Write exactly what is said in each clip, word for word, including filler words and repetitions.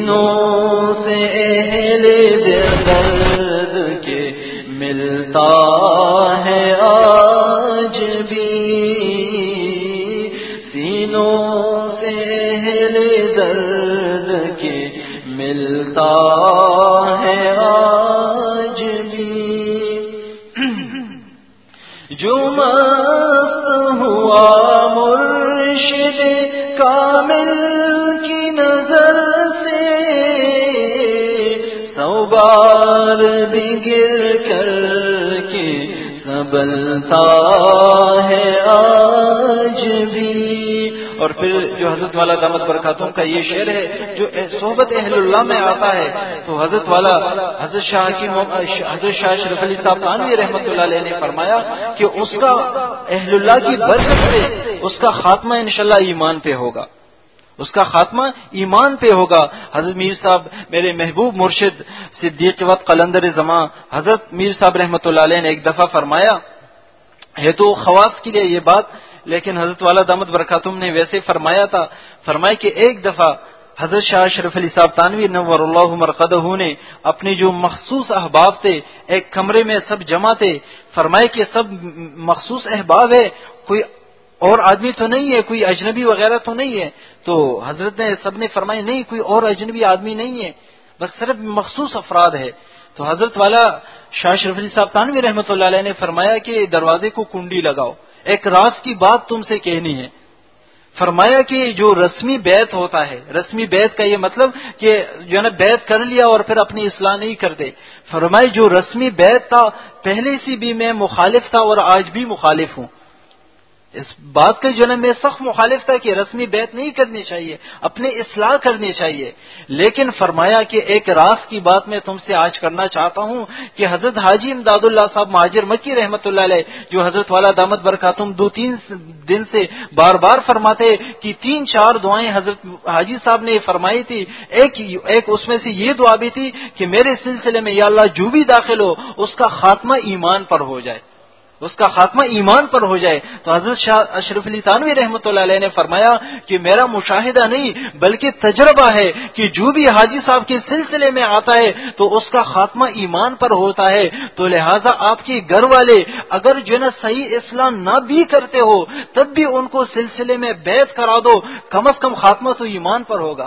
سینوں سے اہل درد کے ملتا ہے آج بھی، سینوں سے اہل درد کے ملتا ہے آج بھی، جو مست ہوا مرشد کامل کی نظر سے، سو بار بھی گر کر کے سنبھلتا ہے آج بھی۔ اور پھر جو حضرت والا دامت برکاتہم کا یہ شعر ہے جو صحبت اہل اللہ میں آتا ہے، تو حضرت والا حضرت شاہ کی حضرت شاہ اشرف علی صاحب تھانوی رحمۃ اللہ علیہ نے فرمایا کہ اس کا اہل اللہ کی برکت سے اس کا خاتمہ انشاءاللہ ایمان پہ ہوگا، اس کا خاتمہ ایمان پہ ہوگا۔ حضرت میر صاحب میرے محبوب مرشد صدیق وقت قلندر زماں حضرت میر صاحب رحمۃ اللہ علیہ نے ایک دفعہ فرمایا ہے، تو خواص کے لیے یہ بات، لیکن حضرت والا دامت برکاتہم نے ویسے فرمایا تھا، فرمایا کہ ایک دفعہ حضرت شاہ اشرف علی صاحب تھانوی نور اللہ مرقدہ نے اپنے جو مخصوص احباب تھے ایک کمرے میں سب جمع تھے، فرمائے کہ سب مخصوص احباب ہے، کوئی اور آدمی تو نہیں ہے، کوئی اجنبی وغیرہ تو نہیں ہے؟ تو حضرت نے سب نے فرمایا نہیں، کوئی اور اجنبی آدمی نہیں ہے، بس صرف مخصوص افراد ہے۔ تو حضرت والا شاہ اشرف علی صاحب تھانوی رحمۃ اللہ علیہ نے فرمایا کہ دروازے کو کنڈی لگاؤ، ایک راز کی بات تم سے کہنی ہے۔ فرمایا کہ جو رسمی بیعت ہوتا ہے، رسمی بیعت کا یہ مطلب کہ جو ہے نا بیعت کر لیا اور پھر اپنی اصلاح نہیں کرتے، فرمایا جو رسمی بیعت تھا پہلے سے بھی میں مخالف تھا اور آج بھی مخالف ہوں، اس بات کا جو ہے نا میں سخت مخالف تھا کہ رسمی بیعت نہیں کرنی چاہیے، اپنے اصلاح کرنی چاہیے، لیکن فرمایا کہ ایک راز کی بات میں تم سے آج کرنا چاہتا ہوں کہ حضرت حاجی امداد اللہ صاحب مہاجر مکی رحمۃ اللہ علیہ جو حضرت والا دامت برکاتہم دو تین دن سے بار بار فرماتے کہ تین چار دعائیں حضرت حاجی صاحب نے فرمائی تھی، ایک ایک اس میں سے یہ دعا بھی تھی کہ میرے سلسلے میں یا اللہ جو بھی داخل ہو اس کا خاتمہ ایمان پر ہو جائے، اس کا خاتمہ ایمان پر ہو جائے۔ تو حضرت شاہ اشرف علی تھانوی رحمۃ اللہ علیہ نے فرمایا کہ میرا مشاہدہ نہیں بلکہ تجربہ ہے کہ جو بھی حاجی صاحب کے سلسلے میں آتا ہے تو اس کا خاتمہ ایمان پر ہوتا ہے، تو لہٰذا آپ کے گھر والے اگر جو ہے نا صحیح اصلاح نہ بھی کرتے ہو تب بھی ان کو سلسلے میں بیعت کرا دو، کم از کم خاتمہ تو ایمان پر ہوگا،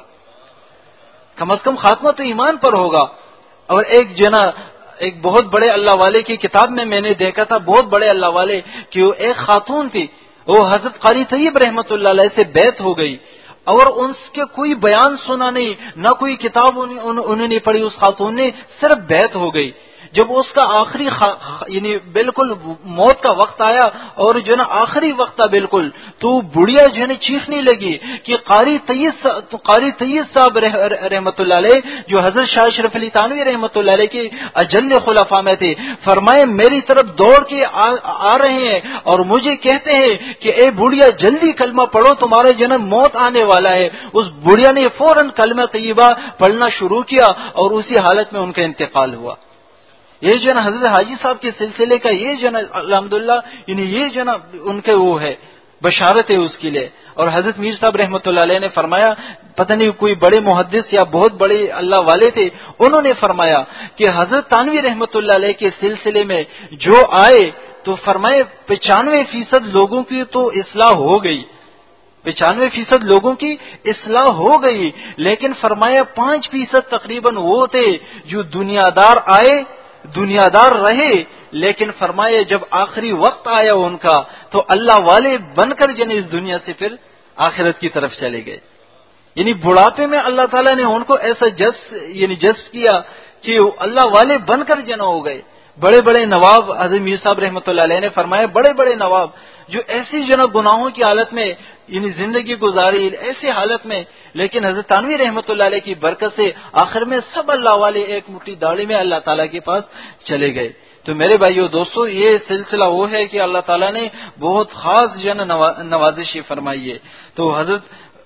کم از کم خاتمہ تو ایمان پر ہوگا۔ اور ایک جو ہے نا ایک بہت بڑے اللہ والے کی کتاب میں میں نے دیکھا تھا، بہت بڑے اللہ والے کہ وہ ایک خاتون تھی، وہ حضرت قاری طیب رحمۃ اللہ علیہ سے بیعت ہو گئی اور ان کے کوئی بیان سنا نہیں، نہ کوئی کتاب انہوں نے پڑھی، اس خاتون نے صرف بیعت ہو گئی۔ جب اس کا آخری خ... یعنی بالکل موت کا وقت آیا اور جو ہے نا آخری وقت تھا بالکل، تو بڑھیا جو ہے نا چیخنے لگی کہ قاری طیب قاری طیب صاحب رح... رحمۃ اللہ علیہ جو حضرت شاہ اشرف علی تھانوی رحمۃ اللہ علیہ کے اجل خلفاء میں تھے، فرمائے میری طرف دوڑ کے آ... آ رہے ہیں اور مجھے کہتے ہیں کہ اے بڑھیا جلدی کلمہ پڑھو، تمہارے جو ہے نا موت آنے والا ہے۔ اس بڑھیا نے فوراً کلمہ طیبہ پڑھنا شروع کیا اور اسی حالت میں ان کا انتقال ہوا۔ یہ جو ہے نا حضرت حاجی صاحب کے سلسلے کا یہ جو ہے نا الحمدللہ یعنی یہ جو ہے نا ان کے وہ ہے بشارت ہے اس کے لیے۔ اور حضرت میر صاحب رحمۃ اللہ علیہ نے فرمایا، پتہ نہیں کوئی بڑے محدث یا بہت بڑے اللہ والے تھے، انہوں نے فرمایا کہ حضرت تھانوی رحمۃ اللہ علیہ کے سلسلے میں جو آئے تو فرمائے پچانوے فیصد لوگوں کی تو اصلاح ہو گئی، پچانوے فیصد لوگوں کی اصلاح ہو گئی، لیکن فرمایا پانچ فیصد تقریباً وہ تھے جو دنیا دار آئے دنیا دار رہے، لیکن فرمایا جب آخری وقت آیا ان کا تو اللہ والے بن کر جنہیں اس دنیا سے پھر آخرت کی طرف چلے گئے۔ یعنی بڑھاپے میں اللہ تعالیٰ نے ان کو ایسا جذب یعنی جذب کیا کہ اللہ والے بن کر جنا ہو گئے۔ بڑے بڑے نواب حضرت میر صاحب رحمۃ اللہ علیہ نے فرمایا، بڑے بڑے نواب جو ایسی جو نا گناہوں کی حالت میں یعنی زندگی گزاری ایسی حالت میں، لیکن حضرت تھانوی رحمۃ اللہ علیہ کی برکت سے آخر میں سب اللہ والے ایک مٹھی داڑھی میں اللہ تعالیٰ کے پاس چلے گئے۔ تو میرے بھائیو دوستو، یہ سلسلہ وہ ہے کہ اللہ تعالیٰ نے بہت خاص جو ہے نا نوازشی فرمائی ہے۔ تو حضرت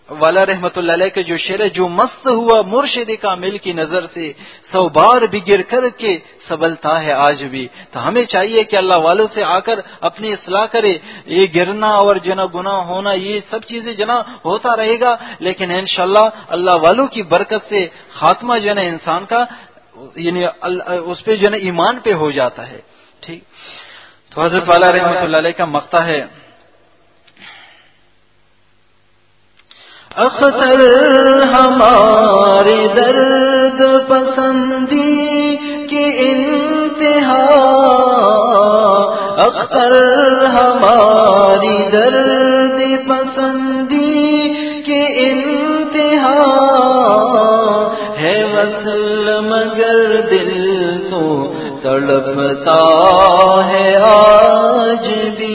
والا رحمت اللہ علیہ کے جو شعر ہے، جو مست ہوا مرشد کامل کی نظر سے سو بار بگر کر کے سبلتا ہے آج بھی. تو ہمیں چاہیے کہ اللہ والوں سے آ کر اپنی اصلاح کرے. یہ گرنا اور جنا گناہ ہونا یہ سب چیزیں جنا ہوتا رہے گا، لیکن انشاءاللہ اللہ والوں کی برکت سے خاتمہ جو ہے نا انسان کا یعنی اس پہ جو ہے نا ایمان پہ ہو جاتا ہے. ٹھیک. تو حضرت والا رحمت اللہ علیہ کا مقطع ہے: اختر ہمارے درد پسندی کی انتہا، اختر ہماری درد پسندی کی انتہا ہے، وصل مگر دل تو تڑپتا ہے آج بھی،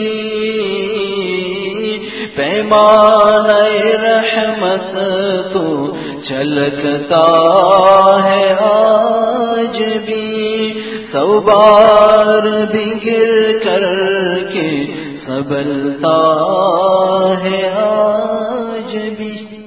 پیمانہ رحمت تو چھلکتا ہے آج بھی، سو بار بھی گر کر کے سنبھلتا ہے آج بھی.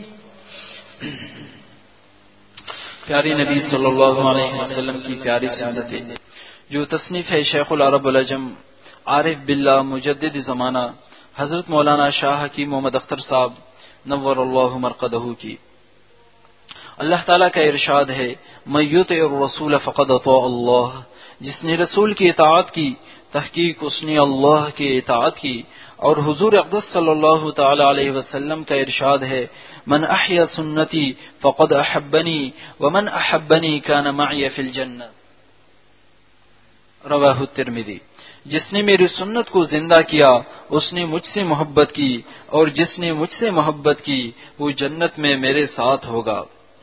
پیاری نبی صلی اللہ علیہ وسلم کی پیاری سنتیں، جو تصنیف ہے شیخ العرب العجم عارف باللہ مجدد زمانہ حضرت مولانا شاہ حکیم محمد اختر صاحب نور اللہ مرقدہ کی. اللہ تعالیٰ کا ارشاد ہے: من یطع الرسول فقد اطاع اللہ، جس نے رسول کی اطاعت کی تحقیق اس نے اللہ کی اطاعت کی. اور حضور اقدس صلی اللہ تعالی علیہ وسلم کا ارشاد ہے: من احیا سنتی فقد احبنی ومن احبنی کان معی فی الجنہ، رواہ الترمذی. جس نے میری سنت کو زندہ کیا اس نے مجھ سے محبت کی، اور جس نے مجھ سے محبت کی وہ جنت میں میرے ساتھ ہوگا.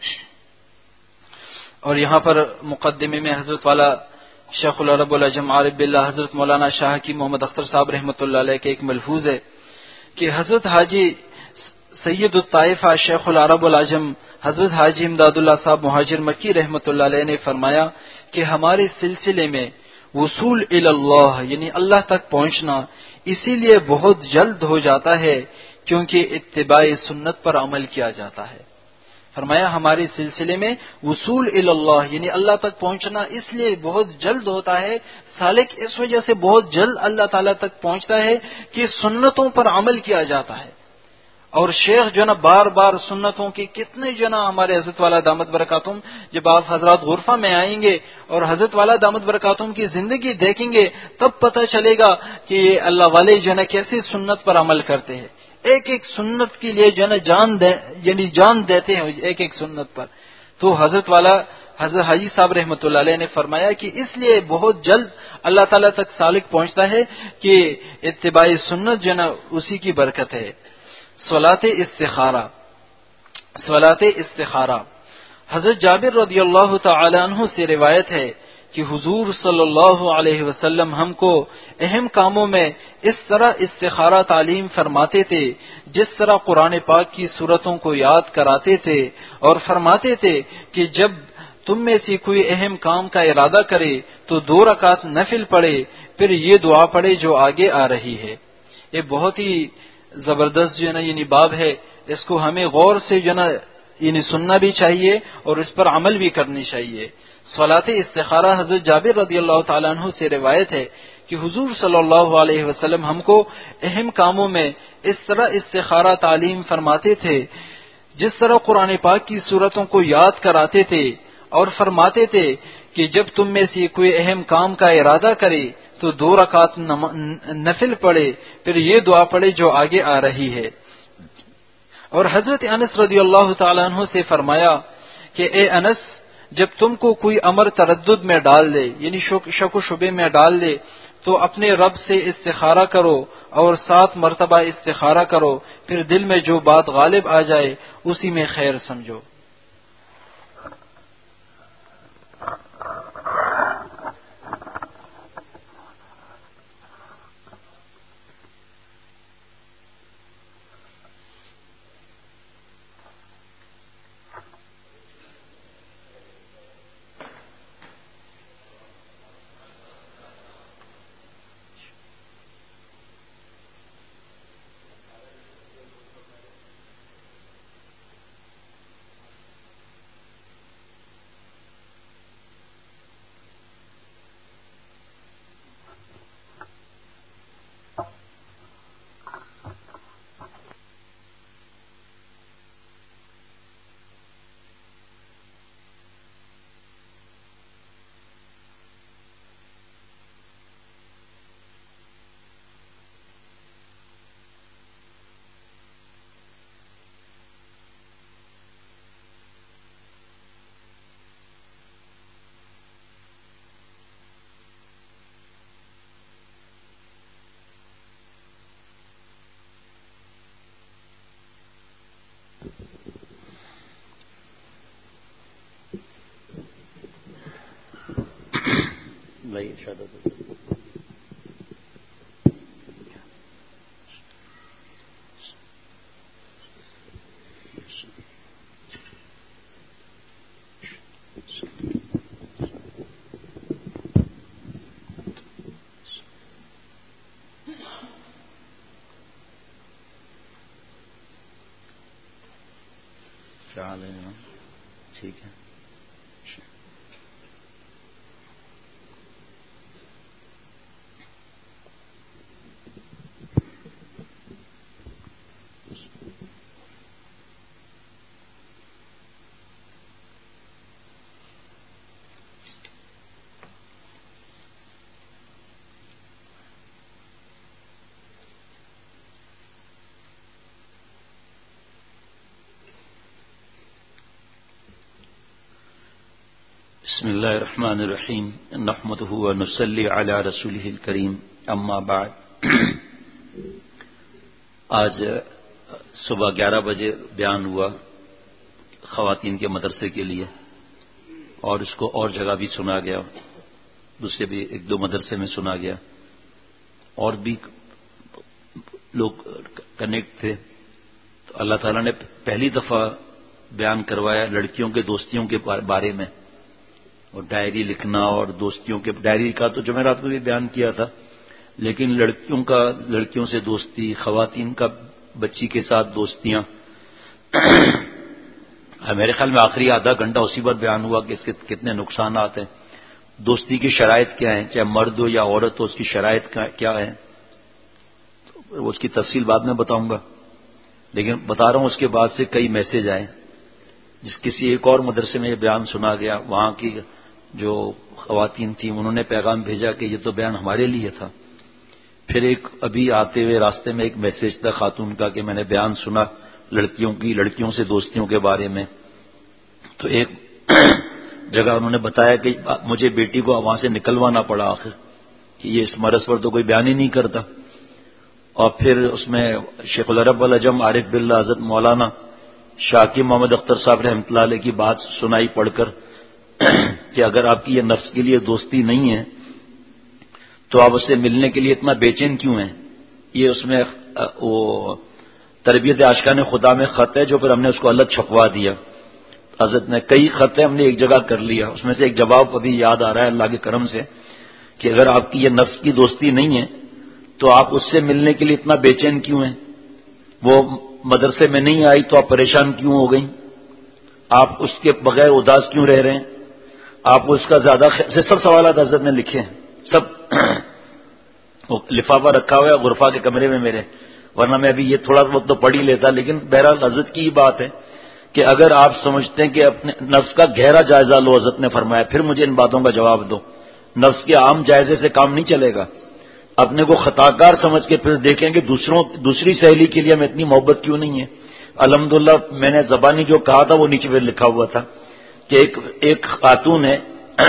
اور یہاں پر مقدمے میں حضرت والا شیخ العرب العجم عارف باللہ حضرت مولانا شاہ کی محمد اختر صاحب رحمۃ اللہ علیہ کے ایک ملفوظ ہے کہ حضرت حاجی سید الطائفہ شیخ العرب العجم حضرت حاجی امداد اللہ صاحب مہاجر مکی رحمۃ اللہ علیہ نے فرمایا کہ ہمارے سلسلے میں وصول الی اللہ یعنی اللہ تک پہنچنا اسی لیے بہت جلد ہو جاتا ہے کیونکہ اتباع سنت پر عمل کیا جاتا ہے. فرمایا ہمارے سلسلے میں وصول الی اللہ یعنی اللہ تک پہنچنا اس لیے بہت جلد ہوتا ہے، سالک اس وجہ سے بہت جلد اللہ تعالیٰ تک پہنچتا ہے کہ سنتوں پر عمل کیا جاتا ہے. اور شیخ جو نا بار بار سنتوں کی کتنے جو نا ہمارے حضرت والا دامت برکاتہم، جب آپ حضرات غرفہ میں آئیں گے اور حضرت والا دامت برکاتہم کی زندگی دیکھیں گے تب پتہ چلے گا کہ یہ اللہ والے جو نا کیسے سنت پر عمل کرتے ہیں، ایک ایک سنت کے لیے جو نا جان دے یعنی جان دیتے ہیں ایک ایک سنت پر. تو حضرت والا حضرت حاجی صاحب رحمۃ اللہ علیہ نے فرمایا کہ اس لیے بہت جلد اللہ تعالیٰ تک سالک پہنچتا ہے کہ اتباع سنت جو نا اسی کی برکت ہے. صلاۃ استخارہ. صلاۃ استخارہ حضرت جابر رضی اللہ تعالی عنہ سے روایت ہے کہ حضور صلی اللہ علیہ وسلم ہم کو اہم کاموں میں اس طرح استخارہ تعلیم فرماتے تھے جس طرح قرآن پاک کی سورتوں کو یاد کراتے تھے، اور فرماتے تھے کہ جب تم میں سے کوئی اہم کام کا ارادہ کرے تو دو رکعت نفل پڑھے، پھر یہ دعا پڑھے جو آگے آ رہی ہے. یہ بہت ہی زبردست جو ہے نا یعنی باب ہے، اس کو ہمیں غور سے جو ہے نا یعنی سننا بھی چاہیے اور اس پر عمل بھی کرنی چاہیے. صلاۃ استخارہ حضرت جابر رضی اللہ تعالیٰ عنہ سے روایت ہے کہ حضور صلی اللہ علیہ وسلم ہم کو اہم کاموں میں اس طرح استخارہ تعلیم فرماتے تھے جس طرح قرآن پاک کی سورتوں کو یاد کراتے تھے، اور فرماتے تھے کہ جب تم میں سے کوئی اہم کام کا ارادہ کرے تو دو رکعت نفل پڑھے، پھر یہ دعا پڑھے جو آگے آ رہی ہے. اور حضرت انس رضی اللہ تعالیٰ عنہ سے فرمایا کہ اے انس، جب تم کو کوئی امر تردد میں ڈال دے یعنی شک و شبے میں ڈال دے تو اپنے رب سے استخارہ کرو اور سات مرتبہ استخارہ کرو، پھر دل میں جو بات غالب آ جائے اسی میں خیر سمجھو. بھائی ارشاد کیا حال ہے؟ ٹھیک ہے. بسم اللہ الرحمن الرحیم نحمده ونصلی علی رسوله الکریم اما بعد. آج صبح گیارہ بجے بیان ہوا خواتین کے مدرسے کے لیے، اور اس کو اور جگہ بھی سنا گیا، دوسرے بھی ایک دو مدرسے میں سنا گیا، اور بھی لوگ کنیکٹ تھے. تو اللہ تعالیٰ نے پہلی دفعہ بیان کروایا لڑکیوں کے دوستیوں کے بارے میں، اور ڈائری لکھنا اور دوستیوں کے، ڈائری کا تو جمعرات کو بھی بیان کیا تھا، لیکن لڑکیوں کا، لڑکیوں سے دوستی، خواتین کا بچی کے ساتھ دوستیاں. میرے خیال میں آخری آدھا گھنٹہ اسی پر بیان ہوا کہ اس کے کتنے نقصانات ہیں، دوستی کی شرائط کیا ہیں، چاہے مرد ہو یا عورت ہو، اس کی شرائط کیا ہے. اس کی تفصیل بعد میں بتاؤں گا، لیکن بتا رہا ہوں اس کے بعد سے کئی میسج آئے. جس کسی ایک اور مدرسے میں یہ بیان سنا گیا، وہاں کی جو خواتین تھیں انہوں نے پیغام بھیجا کہ یہ تو بیان ہمارے لیے تھا. پھر ایک ابھی آتے ہوئے راستے میں ایک میسج تھا خاتون کا کہ میں نے بیان سنا لڑکیوں کی، لڑکیوں سے دوستیوں کے بارے میں. تو ایک جگہ انہوں نے بتایا کہ مجھے بیٹی کو وہاں سے نکلوانا پڑا آخر، کہ یہ اس مرض پر تو کوئی بیان ہی نہیں کرتا. اور پھر اس میں شیخ العرب والعجم عارف باللہ حضرت مولانا شاکر محمد اختر صاحب رحمۃ اللہ علیہ کی بات سنائی پڑھ کر کہ اگر آپ کی یہ نفس کے لیے دوستی نہیں ہے تو آپ اس سے ملنے کے لیے اتنا بے چین کیوں ہیں. یہ اس میں وہ تربیت عاشقان خدا میں خط ہے جو پھر ہم نے اس کو الگ چھپوا دیا. حضرت نے کئی خط ہیں ہم نے ایک جگہ کر لیا، اس میں سے ایک جواب ابھی یاد آ رہا ہے اللہ کے کرم سے کہ اگر آپ کی یہ نفس کی دوستی نہیں ہے تو آپ اس سے ملنے کے لیے اتنا بے چین کیوں ہیں. وہ مدرسے میں نہیں آئی تو آپ پریشان کیوں ہو گئی، آپ اس کے بغیر اداس کیوں رہ رہے ہیں، آپ اس کا زیادہ سے سب سوالات حضرت نے لکھے ہیں، سب لفافہ رکھا ہوا ہے غرفہ کے کمرے میں میرے، ورنہ میں ابھی یہ تھوڑا وقت تو پڑھ ہی لیتا. لیکن بہرحال حضرت کی بات ہے کہ اگر آپ سمجھتے ہیں کہ اپنے نفس کا گہرا جائزہ لو، حضرت نے فرمایا پھر مجھے ان باتوں کا جواب دو. نفس کے عام جائزے سے کام نہیں چلے گا. اپنے کو خطا کار سمجھ کے پھر دیکھیں کہ دوسروں دوسری سہیلی کے لیے ہمیں اتنی محبت کیوں نہیں ہے. الحمدللہ میں نے زبانی جو کہا تھا وہ نیچے پہ لکھا ہوا تھا کہ ایک ایک خاتون ہے،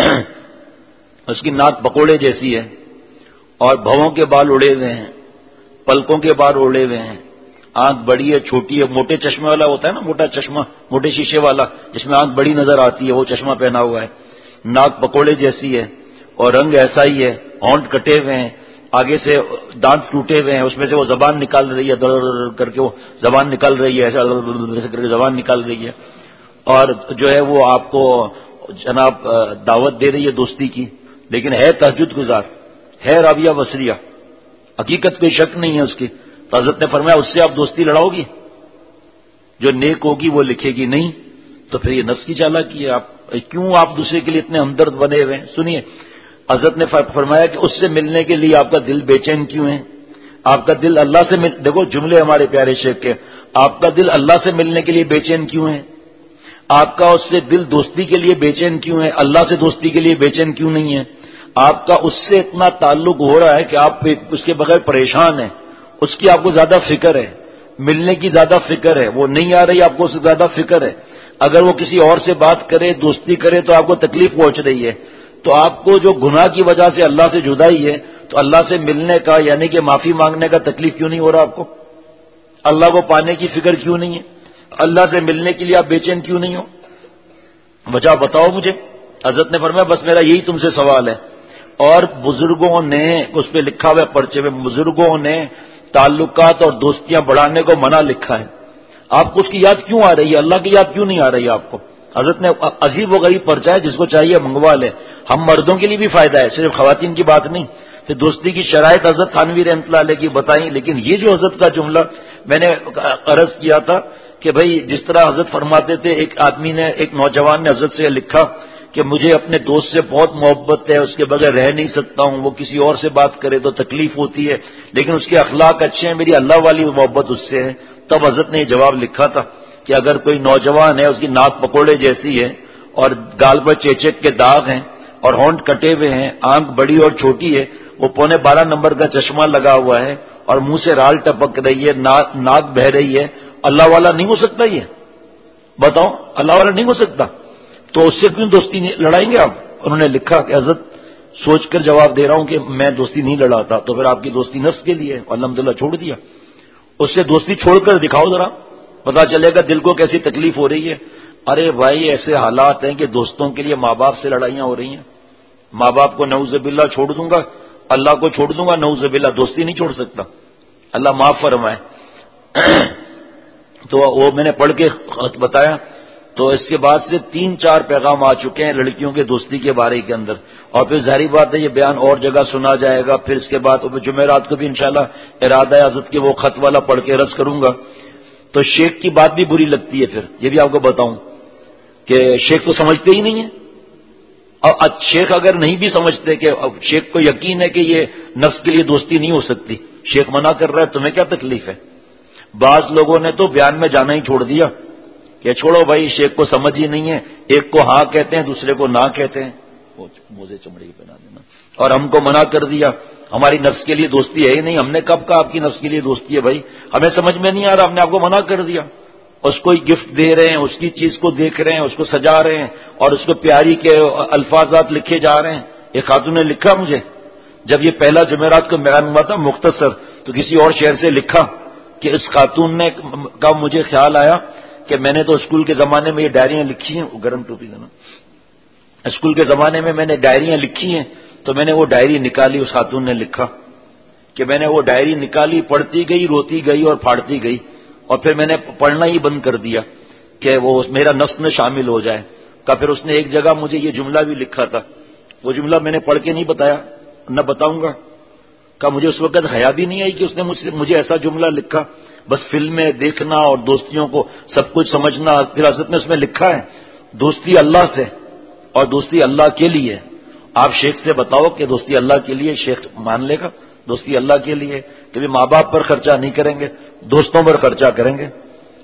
اس کی ناک پکوڑے جیسی ہے اور بھووں کے بال اڑے ہوئے ہیں، پلکوں کے بال اڑے ہوئے ہیں، آنکھ بڑی ہے چھوٹی ہے، موٹے چشمے والا ہوتا ہے نا، موٹا چشمہ موٹے شیشے والا جس میں آنکھ بڑی نظر آتی ہے، وہ چشمہ پہنا ہوا ہے، ناک پکوڑے جیسی ہے اور رنگ ایسا ہی ہے، ہونٹ کٹے ہوئے ہیں، آگے سے دانت ٹوٹے ہوئے ہیں، اس میں سے وہ زبان نکال رہی ہے، در کر کے وہ زبان نکال رہی ہے، ایسا کر کے زبان نکال رہی ہے، اور جو ہے وہ آپ کو جناب دعوت دے رہی ہے دوستی کی، لیکن ہے تہجد گزار، ہے رابعہ بصریہ، حقیقت کوئی شک نہیں ہے اس کی. تو حضرت نے فرمایا اس سے آپ دوستی لڑاؤ گی، جو نیک ہوگی وہ لکھے گی نہیں، تو پھر یہ نفس کی چالاکی ہے. آپ کیوں آپ دوسرے کے لیے اتنے ہمدرد بنے ہوئے ہیں؟ سنیے حضرت نے فرمایا کہ اس سے ملنے کے لیے آپ کا دل بے چین کیوں ہے، آپ کا دل اللہ سے مل... دیکھو جملے ہمارے پیارے شیخ کے، آپ کا دل اللہ سے ملنے کے لیے بے چین کیوں ہے، آپ کا اس سے دل دوستی کے لیے بے چین کیوں ہے، اللہ سے دوستی کے لیے بے چین کیوں نہیں ہے. آپ کا اس سے اتنا تعلق ہو رہا ہے کہ آپ اس کے بغیر پریشان ہیں، اس کی آپ کو زیادہ فکر ہے، ملنے کی زیادہ فکر ہے، وہ نہیں آ رہی آپ کو اس سے زیادہ فکر ہے. اگر وہ کسی اور سے بات کرے، دوستی کرے تو آپ کو تکلیف پہنچ رہی ہے. تو آپ کو جو گناہ کی وجہ سے اللہ سے جدائی ہے، تو اللہ سے ملنے کا یعنی کہ معافی مانگنے کا تکلیف کیوں نہیں ہو رہا آپ کو؟ اللہ کو پانے کی فکر کیوں نہیں ہے؟ اللہ سے ملنے کے لیے آپ بے چین کیوں نہیں ہو؟ وجہ بتاؤ مجھے۔ حضرت نے فرمایا بس میرا یہی تم سے سوال ہے۔ اور بزرگوں نے اس پہ لکھا ہوا پرچے میں، بزرگوں نے تعلقات اور دوستیاں بڑھانے کو منع لکھا ہے۔ آپ کو اس کی یاد کیوں آ رہی ہے؟ اللہ کی یاد کیوں نہیں آ رہی ہے آپ کو؟ حضرت نے عجیب و غریب پرچہ ہے، جس کو چاہیے منگوا لے۔ ہم مردوں کے لیے بھی فائدہ ہے، صرف خواتین کی بات نہیں۔ پھر دوستی کی شرائط حضرت تھانوی رحمۃ اللہ علیہ کی بتائیں، لیکن یہ جو حضرت کا جملہ میں نے عرض کیا تھا کہ بھائی جس طرح حضرت فرماتے تھے، ایک آدمی نے، ایک نوجوان نے حضرت سے لکھا کہ مجھے اپنے دوست سے بہت محبت ہے، اس کے بغیر رہ نہیں سکتا ہوں، وہ کسی اور سے بات کرے تو تکلیف ہوتی ہے، لیکن اس کے اخلاق اچھے ہیں، میری اللہ والی محبت اس سے ہے۔ تب حضرت نے یہ جواب لکھا تھا کہ اگر کوئی نوجوان ہے، اس کی ناک پکوڑے جیسی ہے اور گال پر چیچک کے داغ ہیں اور ہونٹ کٹے ہوئے ہیں، آنکھ بڑی اور چھوٹی ہے، وہ پونے بارہ نمبر کا چشمہ لگا ہوا ہے اور منہ سے رال ٹپک رہی ہے، ناک بہ رہی ہے، اللہ والا نہیں ہو سکتا؟ یہ بتاؤ، اللہ والا نہیں ہو سکتا؟ تو اس سے کیوں دوستی لڑائیں گے آپ؟ انہوں نے لکھا کہ حضرت سوچ کر جواب دے رہا ہوں کہ میں دوستی نہیں لڑاتا۔ تو پھر آپ کی دوستی نفس کے لیے، الحمدللہ چھوڑ دیا۔ اس سے دوستی چھوڑ کر دکھاؤ ذرا، پتا چلے گا دل کو کیسی تکلیف ہو رہی ہے۔ ارے بھائی ایسے حالات ہیں کہ دوستوں کے لیے ماں باپ سے لڑائیاں ہو رہی ہیں۔ ماں باپ کو نعوذ باللہ چھوڑ دوں گا، اللہ کو چھوڑ دوں گا، نعوذ باللہ دوستی نہیں چھوڑ سکتا، اللہ معاف فرمائے۔ تو وہ میں نے پڑھ کے بتایا۔ تو اس کے بعد سے تین چار پیغام آ چکے ہیں لڑکیوں کے دوستی کے بارے کے اندر، اور پھر ظاہری بات ہے یہ بیان اور جگہ سنا جائے گا۔ پھر اس کے بعد جمعرات کو بھی انشاءاللہ ارادہ ہے حضرت کے وہ خط والا پڑھ کے عرض کروں گا۔ تو شیخ کی بات بھی بری لگتی ہے، پھر یہ بھی آپ کو بتاؤں کہ شیخ تو سمجھتے ہی نہیں ہیں، اور شیخ اگر نہیں بھی سمجھتے کہ شیخ کو یقین ہے کہ یہ نفس کے لیے دوستی نہیں ہو سکتی، شیخ منع کر رہا ہے، تمہیں کیا تکلیف ہے؟ بعض لوگوں نے تو بیان میں جانا ہی چھوڑ دیا کہ چھوڑو بھائی شیخ کو سمجھ ہی نہیں ہے، ایک کو ہاں کہتے ہیں دوسرے کو نہ کہتے ہیں، وہ موزے چمڑے کی پہنا دینا، اور ہم کو منع کر دیا، ہماری نفس کے لیے دوستی ہے ہی نہیں۔ ہم نے کب کہا آپ کی نفس کے لیے دوستی ہے؟ بھائی ہمیں سمجھ میں نہیں آ رہا، ہم نے آپ کو منع کر دیا۔ اس کو گفٹ دے رہے ہیں، اس کی چیز کو دیکھ رہے ہیں، اس کو سجا رہے ہیں، اور اس کو پیاری کے الفاظات لکھے جا رہے ہیں۔ ایک خاتون نے لکھا مجھے، جب یہ پہلا جمعرات کو بیان ہوا تھا مختصر، تو کسی اور شہر سے لکھا کہ اس خاتون نے کا مجھے خیال آیا کہ میں نے تو اسکول کے زمانے میں یہ ڈائریاں لکھی ہیں، گرم ٹوپی دینا، اسکول کے زمانے میں میں نے ڈائریاں لکھی ہیں، تو میں نے وہ ڈائری نکالی۔ اس خاتون نے لکھا کہ میں نے وہ ڈائری نکالی، پڑھتی گئی، روتی گئی اور پھاڑتی گئی، اور پھر میں نے پڑھنا ہی بند کر دیا کہ وہ میرا نفس میں شامل ہو جائے۔ کا پھر اس نے ایک جگہ مجھے یہ جملہ بھی لکھا تھا، وہ جملہ میں نے پڑھ کے نہیں بتایا، نہ بتاؤں گا۔ کا مجھے اس وقت حیا بھی نہیں آئی کہ اس نے مجھ سے مجھے ایسا جملہ لکھا۔ بس فلمیں دیکھنا اور دوستیوں کو سب کچھ سمجھنا۔ پھر حضرت نے اس میں لکھا ہے دوستی اللہ سے اور دوستی اللہ کے لیے۔ آپ شیخ سے بتاؤ کہ دوستی اللہ کے لیے، شیخ مان لے گا؟ دوستی اللہ کے لیے کبھی ماں باپ پر خرچہ نہیں کریں گے، دوستوں پر خرچہ کریں گے۔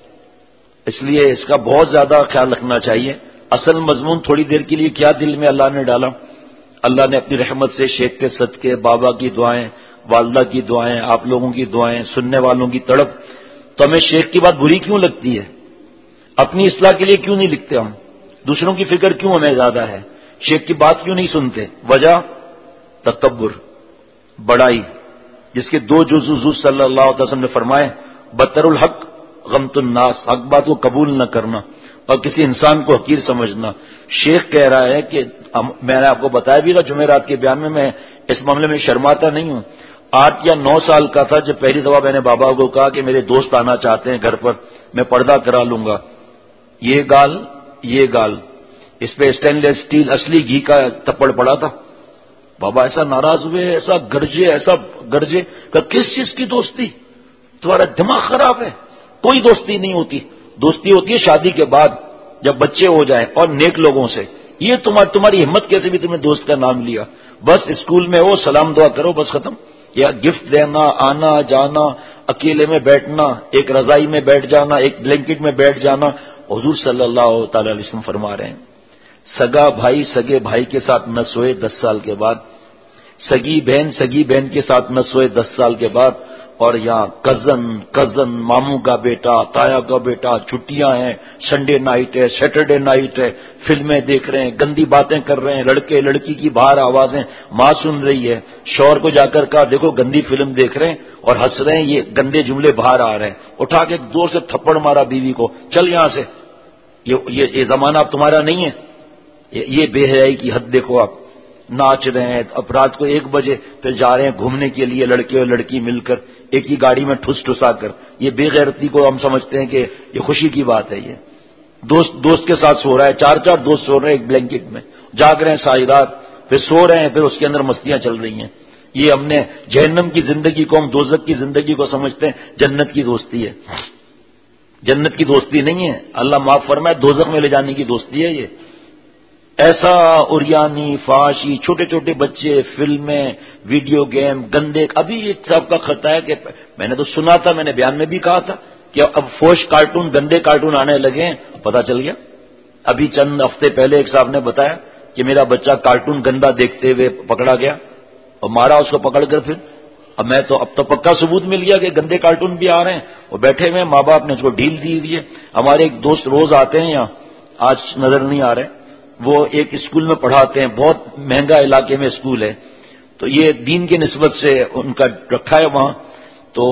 اس لیے اس کا بہت زیادہ خیال رکھنا چاہیے۔ اصل مضمون تھوڑی دیر کے لیے کیا دل میں اللہ نے ڈالا؟ اللہ نے اپنی رحمت سے شیخ کے صدقے، بابا کی دعائیں، والدہ کی دعائیں، آپ لوگوں کی دعائیں، سننے والوں کی تڑپ، تو ہمیں شیخ کی بات بری کیوں لگتی ہے؟ اپنی اصلاح کے لیے کیوں نہیں لکھتے ہم؟ دوسروں کی فکر کیوں ہمیں زیادہ ہے؟ شیخ کی بات کیوں نہیں سنتے؟ وجہ تکبر، بڑائی، جس کے دو جز حضور صلی اللہ علیہ وسلم نے فرمائے بطر الحق غمت الناس، حق بات کو قبول نہ کرنا اور کسی انسان کو حقیر سمجھنا۔ شیخ کہہ رہا ہے کہ میں نے آپ کو بتایا بھی تھا جمعرات کے بیان میں، میں اس معاملے میں شرماتا نہیں ہوں۔ آٹھ یا نو سال کا تھا جب پہلی دفعہ میں نے بابا کو کہا کہ میرے دوست آنا چاہتے ہیں گھر پر، میں پردہ کرا لوں گا۔ یہ گال یہ گال اس پہ اسٹین لیس اسٹیل اصلی گھی کا تپڑ پڑا تھا۔ بابا ایسا ناراض ہوئے، ایسا گرجے ایسا گرجے کہ کس چیز کی دوستی؟ تمہارا دماغ خراب ہے، کوئی دوستی نہیں ہوتی۔ دوستی ہوتی ہے شادی کے بعد جب بچے ہو جائیں اور نیک لوگوں سے۔ یہ تمہاری تمہاری ہمت کیسے بھی تم نے دوست کا نام لیا؟ بس اسکول میں ہو سلام دعا کرو بس ختم، یا گفٹ دینا، آنا جانا، اکیلے میں بیٹھنا، ایک رضائی میں بیٹھ جانا، ایک بلینکٹ میں بیٹھ جانا۔ حضور صلی اللہ تعالی علیہ وسلم فرما رہے ہیں سگا بھائی سگے بھائی کے ساتھ نہ سوئے دس سال کے بعد، سگی بہن سگی بہن کے ساتھ نہ سوئے دس سال کے بعد، اور یہاں کزن کزن ماموں کا بیٹا تایا کا بیٹا، چھٹیاں ہیں، سنڈے نائٹ ہے، سیٹرڈے نائٹ ہے، فلمیں دیکھ رہے ہیں، گندی باتیں کر رہے ہیں، لڑکے لڑکی کی باہر آوازیں، ماں سن رہی ہے، شوہر کو جا کر کہا دیکھو گندی فلم دیکھ رہے ہیں اور ہنس رہے ہیں، یہ گندے جملے باہر آ رہے ہیں، اٹھا کے زور سے تھپڑ مارا بیوی کو، چل یہاں سے، یہ یہ, یہ زمانہ اب تمہارا نہیں ہے، یہ, یہ بے حیائی کی حد دیکھو آپ، ناچ رہے ہیں، اب رات کو ایک بجے پھر جا رہے ہیں گھومنے کے لیے لڑکے اور لڑکی مل کر ایک ہی گاڑی میں ٹھس ٹھسا کر، یہ بے غیرتی کو ہم سمجھتے ہیں کہ یہ خوشی کی بات ہے، یہ دوست دوست کے ساتھ سو رہا ہے، چار چار دوست سو رہے ہیں ایک بلینکٹ میں، جاگ رہے ہیں ساری رات، پھر سو رہے ہیں، پھر اس کے اندر مستیاں چل رہی ہیں، یہ ہم نے جہنم کی زندگی کو، ہم دوزخ کی زندگی کو سمجھتے ہیں جنت کی دوستی ہے، جنت کی دوستی نہیں ہے، اللہ معاف فرمائے دوزخ میں لے جانے کی دوستی ہے یہ، ایسا اوریانی فحاشی، چھوٹے چھوٹے بچے، فلمیں، ویڈیو گیم، گندے، ابھی ایک صاحب کا خطہ ہے کہ میں نے تو سنا تھا، میں نے بیان میں بھی کہا تھا کہ اب فوش کارٹون، گندے کارٹون آنے لگے ہیں، پتہ چل گیا، ابھی چند ہفتے پہلے ایک صاحب نے بتایا کہ میرا بچہ کارٹون گندا دیکھتے ہوئے پکڑا گیا اور مارا اس کو پکڑ کر، پھر اب میں تو اب تو پکا ثبوت مل گیا کہ گندے کارٹون بھی آ رہے ہیں، وہ بیٹھے ہوئے ماں باپ نے اس کو ڈھیل دی ہوئی ہے، ہمارے ایک دوست روز آتے ہیں یہاں، آج نظر نہیں آ رہے، وہ ایک اسکول میں پڑھاتے ہیں، بہت مہنگا علاقے میں اسکول ہے، تو یہ دین کی نسبت سے ان کا رکھا ہے وہاں، تو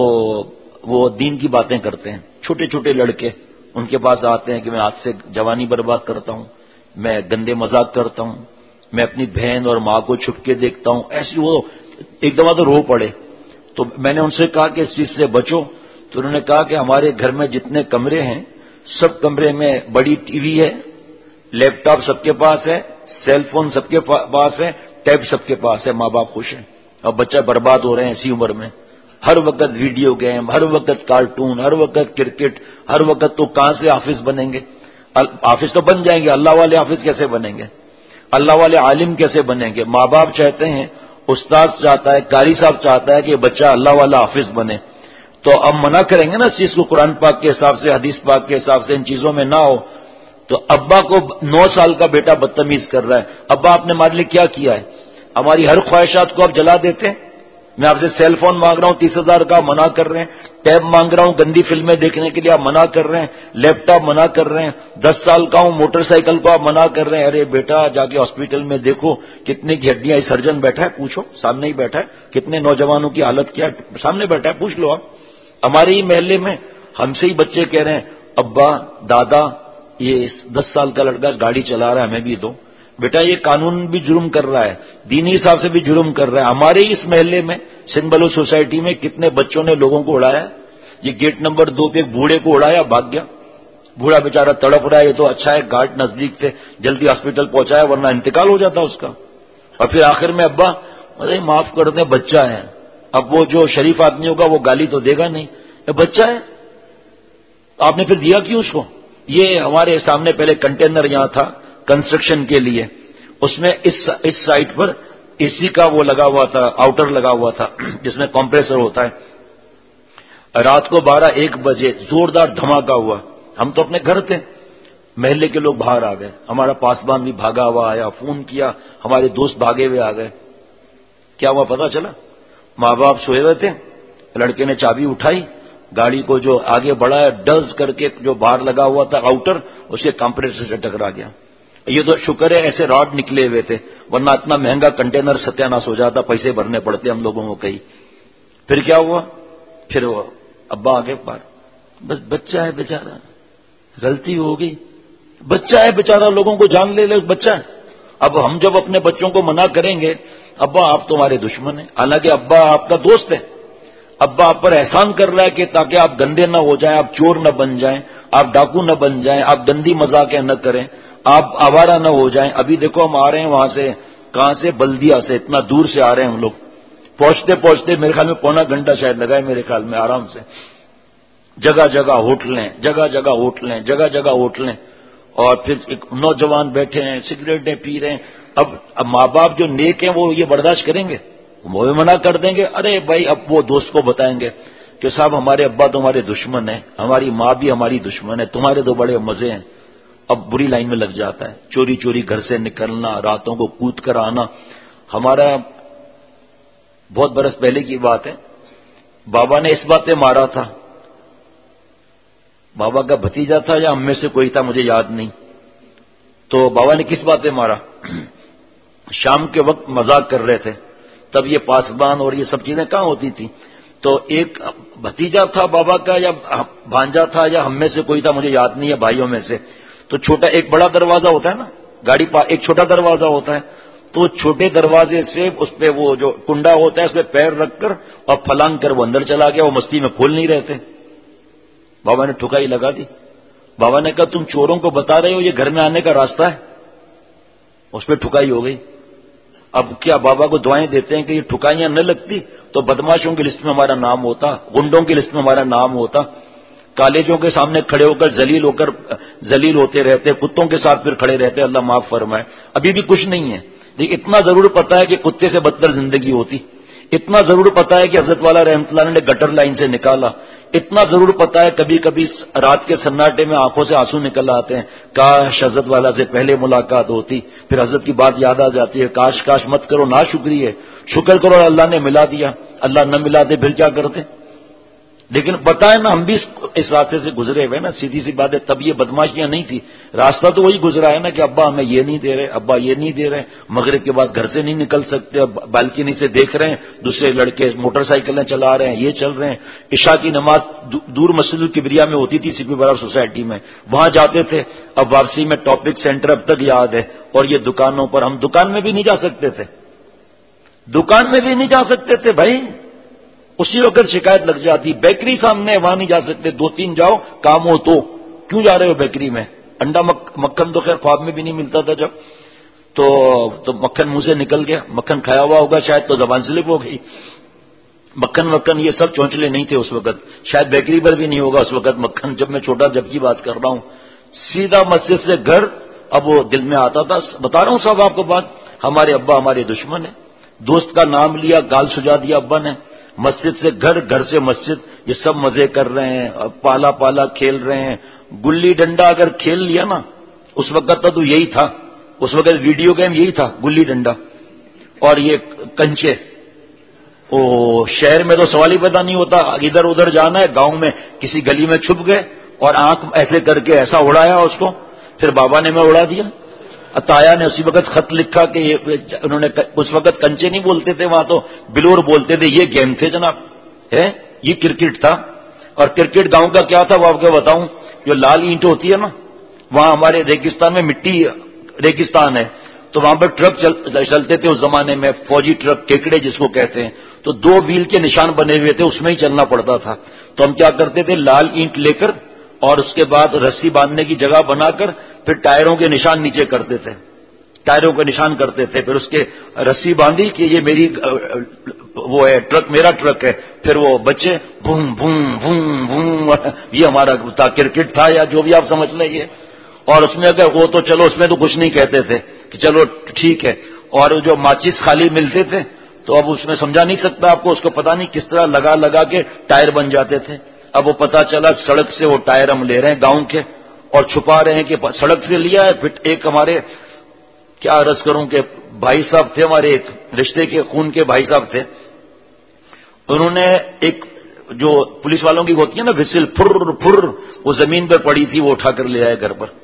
وہ دین کی باتیں کرتے ہیں، چھوٹے چھوٹے لڑکے ان کے پاس آتے ہیں کہ میں آج سے جوانی برباد کرتا ہوں، میں گندے مذاق کرتا ہوں، میں اپنی بہن اور ماں کو چھپ کے دیکھتا ہوں، ایسی وہ ایک دفعہ تو رو پڑے، تو میں نے ان سے کہا کہ اس چیز سے بچو، تو انہوں نے کہا کہ ہمارے گھر میں جتنے کمرے ہیں سب کمرے میں بڑی ٹی وی ہے، لیپ ٹاپ سب کے پاس ہے، سیل فون سب کے پاس ہے، ٹیب سب کے پاس ہے، ماں باپ خوش ہیں، اب بچہ برباد ہو رہے ہیں اسی عمر میں، ہر وقت ویڈیو گیم، ہر وقت کارٹون، ہر وقت کرکٹ، ہر وقت تو کہاں سے حافظ بنیں گے، حافظ تو بن جائیں گے، اللہ والے حافظ کیسے بنیں گے، اللہ والے عالم کیسے بنیں گے، ماں باپ چاہتے ہیں، استاد چاہتا ہے، قاری صاحب چاہتا ہے کہ بچہ اللہ والا حافظ بنے، تو اب منع کریں گے نا اس چیز کو، قرآن پاک کے حساب سے، حدیث پاک کے حساب سے ان چیزوں میں نہ ہو، تو ابا کو نو سال کا بیٹا بدتمیز کر رہا ہے، ابا آپ نے ہمارے لیے کیا کیا ہے، ہماری ہر خواہشات کو آپ جلا دیتے ہیں، میں آپ سے سیل فون مانگ رہا ہوں تیس ہزار کا، منع کر رہے ہیں، ٹیب مانگ رہا ہوں گندی فلمیں دیکھنے کے لیے آپ منع کر رہے ہیں، لیپ ٹاپ منع کر رہے ہیں، دس سال کا ہوں موٹر سائیکل کو آپ منع کر رہے ہیں، ارے بیٹا جا کے ہاسپٹل میں دیکھو کتنے کی ہڈیاں، سرجن بیٹھا ہے پوچھو، سامنے ہی بیٹھا ہے، کتنے نوجوانوں کی حالت کیا ہے سامنے بیٹھا ہے، پوچھ لو آپ، ہمارے ہی محلے میں ہم سے ہی بچے کہہ رہے ہیں ابا دادا یہ دس سال کا لڑکا گاڑی چلا رہا ہے ہمیں بھی دو، بیٹا یہ قانون بھی جرم کر رہا ہے، دینی حساب سے بھی جرم کر رہا ہے، ہمارے ہی اس محلے میں سندھ بلوچ سوسائٹی میں کتنے بچوں نے لوگوں کو اڑایا، یہ گیٹ نمبر دو پہ ایک بوڑھے کو اڑایا بھاگ گیا، بوڑھا بیچارہ تڑپ رہا ہے، یہ تو اچھا ہے گھاٹ نزدیک تھے جلدی ہاسپٹل پہنچایا ورنہ انتقال ہو جاتا اس کا، اور پھر آخر میں ابا ارے معاف کر دیں بچہ ہے، اب وہ جو شریف آدمی ہوگا وہ گالی تو دے گا نہیں، بچہ ہے آپ نے پھر دیا کیوں اس کو، یہ ہمارے سامنے پہلے کنٹینر یہاں تھا کنسٹرکشن کے لیے، اس میں اس اس سائٹ پر اے سی کا وہ لگا ہوا تھا، آؤٹر لگا ہوا تھا جس میں کمپریسر ہوتا ہے، رات کو بارہ ایک بجے زوردار دھماکہ ہوا، ہم تو اپنے گھر تھے، محلے کے لوگ باہر آ گئے، ہمارا پاسبان بھی بھاگا ہوا آیا، فون کیا، ہمارے دوست بھاگے ہوئے آ گئے، کیا ہوا پتا چلا، ماں باپ سوئے ہوئے تھے، لڑکے نے چابی اٹھائی، گاڑی کو جو آگے بڑھایا، ڈز کر کے جو باہر لگا ہوا تھا آؤٹر اس کے کمپریسر سے ٹکرا گیا، یہ تو شکر ہے ایسے راڈ نکلے ہوئے تھے ورنہ اتنا مہنگا کنٹینر ستیاناش ہو جاتا، پیسے بھرنے پڑتے ہم لوگوں کو کہیں، پھر کیا ہوا، پھر وہ ابا آگے پار، بس بچہ ہے بیچارہ، غلطی ہو گئی، بچہ ہے بیچارہ، لوگوں کو جان لے لے بچہ ہے، اب ہم جب اپنے بچوں کو منع کریں گے ابا آپ تمہارے دشمن ہیں، حالانکہ ابا آپ کا دوست ہے، ابا آپ پر احسان کر رہا ہے کہ تاکہ آپ گندے نہ ہو جائیں، آپ چور نہ بن جائیں، آپ ڈاکو نہ بن جائیں، آپ گندی مذاقیں نہ کریں، آپ آوارہ نہ ہو جائیں، ابھی دیکھو ہم آ رہے ہیں وہاں سے، کہاں سے، بلدیا سے، اتنا دور سے آ رہے ہیں ہم لوگ، پہنچتے پہنچتے میرے خیال میں پونا گھنٹہ شاید لگا ہے میرے خیال میں آرام سے، جگہ جگہ ہوٹلیں، جگہ جگہ ہوٹلیں، جگہ جگہ ہوٹلیں، اور پھر ایک نوجوان بیٹھے ہیں سگریٹیں پی رہے ہیں، اب اب ماں باپ جو نیک ہیں وہ یہ برداشت کریں گے، وہ بھی منع کر دیں گے، ارے بھائی اب وہ دوست کو بتائیں گے کہ صاحب ہمارے ابا تمہارے دشمن ہیں، ہماری ماں بھی ہماری دشمن ہے، تمہارے تو بڑے مزے ہیں، اب بری لائن میں لگ جاتا ہے، چوری چوری گھر سے نکلنا، راتوں کو کود کر آنا، ہمارا بہت برس پہلے کی بات ہے، بابا نے اس بات پہ مارا تھا، بابا کا بھتیجا تھا یا ہم میں سے کوئی تھا مجھے یاد نہیں، تو بابا نے کس بات پہ مارا؟ شام کے وقت مذاق کر رہے تھے، تب یہ پاسبان اور یہ سب چیزیں کہاں ہوتی تھی، تو ایک بھتیجا تھا بابا کا یا بھانجا تھا یا ہم میں سے کوئی تھا مجھے یاد نہیں ہے بھائیوں میں سے، تو چھوٹا ایک بڑا دروازہ ہوتا ہے نا گاڑی پا ایک چھوٹا دروازہ ہوتا ہے، تو چھوٹے دروازے سے اس پہ وہ جو کنڈا ہوتا ہے اس پہ پیر رکھ کر اور پھلانگ کر وہ اندر چلا گیا، وہ مستی میں کھول نہیں رہے تھے، بابا نے ٹھکائی لگا دی، بابا نے کہا تم چوروں کو بتا رہے ہو یہ گھر میں آنے کا راستہ ہے، اس پہ ٹھکائی ہو گئی۔ اب کیا بابا کو دعائیں دیتے ہیں کہ یہ ٹھکائیاں نہ لگتی تو بدماشوں کی لسٹ میں ہمارا نام ہوتا، گنڈوں کی لسٹ میں ہمارا نام ہوتا، کالجوں کے سامنے کھڑے ہو کر ذلیل ہو کر ذلیل ہوتے رہتے، کتوں کے ساتھ پھر کھڑے رہتے، اللہ معاف فرمائے۔ ابھی بھی کچھ نہیں ہے لیکن اتنا ضرور پتا ہے کہ کتے سے بدتر زندگی ہوتی، اتنا ضرور پتا ہے کہ حضرت والا رحمۃ اللہ نے گٹر لائن سے نکالا، اتنا ضرور پتا ہے کبھی کبھی رات کے سناٹے میں آنکھوں سے آنسو نکل آتے ہیں، کاش حضرت والا سے پہلے ملاقات ہوتی، پھر حضرت کی بات یاد آ جاتی ہے، کاش کاش مت کرو، نا شکری ہے، شکر کرو اللہ نے ملا دیا، اللہ نہ ملا دے پھر کیا کرتے؟ لیکن بتائیں نا ہم بھی اس راستے سے گزرے ہوئے نا، سیدھی سی بات ہے، تب یہ بدماشیاں نہیں تھی، راستہ تو وہی گزرا ہے نا کہ ابا ہمیں یہ نہیں دے رہے، ابا یہ نہیں دے رہے، مغرب کے بعد گھر سے نہیں نکل سکتے، بالکنی سے دیکھ رہے ہیں دوسرے لڑکے موٹر سائیکلیں چلا رہے ہیں، یہ چل رہے ہیں، عشاء کی نماز دور مسجد الکبریہ میں ہوتی تھی سپی برار سوسائٹی میں، وہاں جاتے تھے، اب واپسی میں ٹاپک سینٹر اب تک یاد ہے، اور یہ دکانوں پر ہم دکان میں بھی نہیں جا سکتے تھے، دکان میں بھی نہیں جا سکتے تھے بھائی، اسی وقت شکایت لگ جاتی، بیکری سامنے وہاں نہیں جا سکتے، دو تین جاؤ کام ہو تو، کیوں جا رہے ہو بیکری میں؟ انڈا مک مکھن تو خیر خواب میں بھی نہیں ملتا تھا جب، تو تو مکھن منہ سے نکل گیا، مکھن کھایا ہوا ہوگا شاید تو زبان سلپ ہو گئی، مکھن مکھن یہ سب چونچلے نہیں تھے اس وقت، شاید بیکری پر بھی نہیں ہوگا اس وقت مکھن، جب میں چھوٹا جب کی بات کر رہا ہوں، سیدھا مسجد سے گھر، اب وہ دل میں آتا تھا، بتا رہا ہوں صاحب آپ کو بات، ہمارے ابا ہمارے دشمن ہیں، دوست کا نام لیا گال سجا دیا ابا نے، مسجد سے گھر، گھر سے مسجد، یہ سب مزے کر رہے ہیں، پالا پالا کھیل رہے ہیں، گلی ڈنڈا اگر کھیل لیا نا اس وقت تو یہی تھا، اس وقت ویڈیو گیم یہی تھا گلی ڈنڈا، اور یہ کنچے، او شہر میں تو سوال ہی پیدا نہیں ہوتا، ادھر ادھر جانا ہے، گاؤں میں کسی گلی میں چھپ گئے اور آنکھ ایسے کر کے ایسا اڑایا اس کو، پھر بابا نے میں اڑا دیا، عطایا نے اسی وقت خط لکھا کہ انہوں نے اس وقت کنچے نہیں بولتے تھے وہاں تو بلور بولتے تھے، یہ گیم تھے جناب، ہے یہ کرکٹ تھا، اور کرکٹ گاؤں کا کیا تھا وہ آپ کو بتاؤں، جو لال اینٹ ہوتی ہے نا، وہاں ہمارے ریگستان میں مٹی ریگستان ہے تو وہاں پر ٹرک چلتے تھے اس زمانے میں، فوجی ٹرک کیکڑے جس کو کہتے ہیں، تو دو ویل کے نشان بنے ہوئے تھے، اس میں ہی چلنا پڑتا تھا، تو ہم کیا کرتے تھے لال اینٹ لے کر اور اس کے بعد رسی باندھنے کی جگہ بنا کر پھر ٹائروں کے نشان نیچے کرتے تھے، ٹائروں کے نشان کرتے تھے، پھر اس کے رسی باندھی کہ یہ میری وہ ہے ٹرک، میرا ٹرک ہے، پھر وہ بچے بھوم بھوم بھوم بھوم، یہ ہمارا تھا کرکٹ تھا یا جو بھی آپ سمجھ لیں یہ، اور اس میں اگر وہ تو چلو اس میں تو کچھ نہیں کہتے تھے کہ چلو ٹھیک ہے، اور جو ماچس خالی ملتے تھے تو اب اس میں سمجھا نہیں سکتا آپ کو، اس کو پتہ نہیں کس طرح لگا لگا کے ٹائر بن جاتے تھے، اب وہ پتہ چلا سڑک سے وہ ٹائر ہم لے رہے ہیں گاؤں کے اور چھپا رہے ہیں کہ سڑک سے لیا ہے، پھر ایک ہمارے کیا عرض کروں کہ بھائی صاحب تھے ہمارے، ایک رشتے کے خون کے بھائی صاحب تھے، انہوں نے ایک جو پولیس والوں کی ہوتی ہے نا وسل پھر پھر، وہ زمین پر پڑی تھی وہ اٹھا کر لے آئے گھر پر،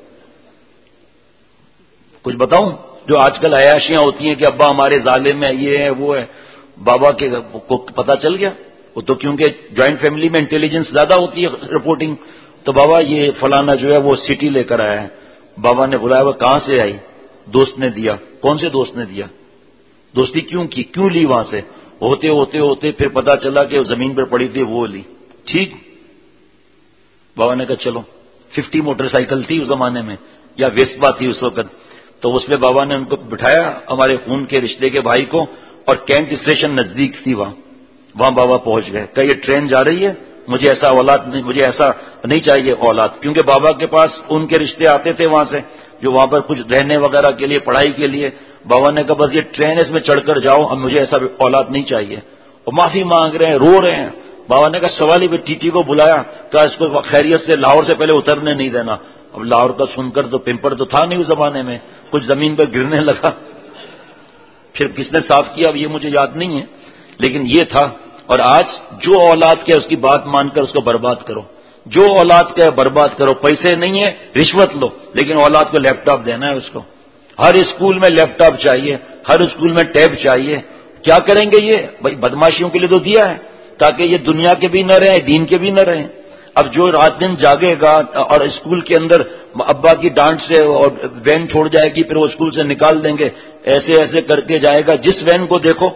کچھ بتاؤں جو آج کل عیاشیاں ہوتی ہیں کہ ابا ہمارے ظالم ہے یہ ہے وہ ہے، بابا کے کو پتا چل گیا، وہ تو کیونکہ جوائنٹ فیملی میں انٹیلیجنس زیادہ ہوتی ہے رپورٹنگ، تو بابا یہ فلانا جو ہے وہ سٹی لے کر آیا ہے، بابا نے بلایا وہ کہاں سے آئی، دوست نے دیا، کون سے دوست نے دیا، دوستی کیوں کی، کیوں لی وہاں سے، ہوتے ہوتے ہوتے پھر پتا چلا کہ وہ زمین پر پڑی تھی وہ لی، ٹھیک، بابا نے کہا چلو، ففٹی موٹر سائیکل تھی اس زمانے میں یا ویسپا تھی اس وقت، تو اس میں بابا نے ان کو بٹھایا ہمارے خون کے رشتے کے بھائی کو، اور کینٹ اسٹیشن نزدیک تھی وہاں وہاں بابا پہنچ گئے، کہ یہ ٹرین جا رہی ہے، مجھے ایسا اولاد نہیں، مجھے ایسا نہیں چاہیے اولاد، کیونکہ بابا کے پاس ان کے رشتے آتے تھے وہاں سے جو وہاں پر کچھ رہنے وغیرہ کے لیے پڑھائی کے لیے، بابا نے کہا بس یہ ٹرین اس میں چڑھ کر جاؤ، اب مجھے ایسا اولاد نہیں چاہیے، اور معافی مانگ رہے ہیں، رو رہے ہیں، بابا نے کہا سوال ہی ٹی ٹی کو بلایا، کہا اس کو خیریت سے لاہور سے پہلے اترنے نہیں دینا، اب لاہور کا سن کر تو پمپر تو تھا نہیں اس زمانے میں، کچھ زمین پر گرنے لگا، پھر کس نے صاف کیا اب یہ مجھے یاد نہیں ہے، لیکن یہ تھا، اور آج جو اولاد کے اس کی بات مان کر اس کو برباد کرو، جو اولاد کا برباد کرو. پیسے نہیں ہے رشوت لو، لیکن اولاد کو لیپ ٹاپ دینا ہے اس کو. ہر اسکول میں لیپ ٹاپ چاہیے، ہر اسکول میں ٹیب چاہیے. کیا کریں گے یہ؟ بھائی بدماشیوں کے لیے تو دیا ہے تاکہ یہ دنیا کے بھی نہ رہیں، دین کے بھی نہ رہیں. اب جو رات دن جاگے گا اور اسکول کے اندر ابا کی ڈانٹ سے اور وین چھوڑ جائے گی، پھر وہ اسکول سے نکال دیں گے، ایسے ایسے کر کے جائے گا. جس وین کو دیکھو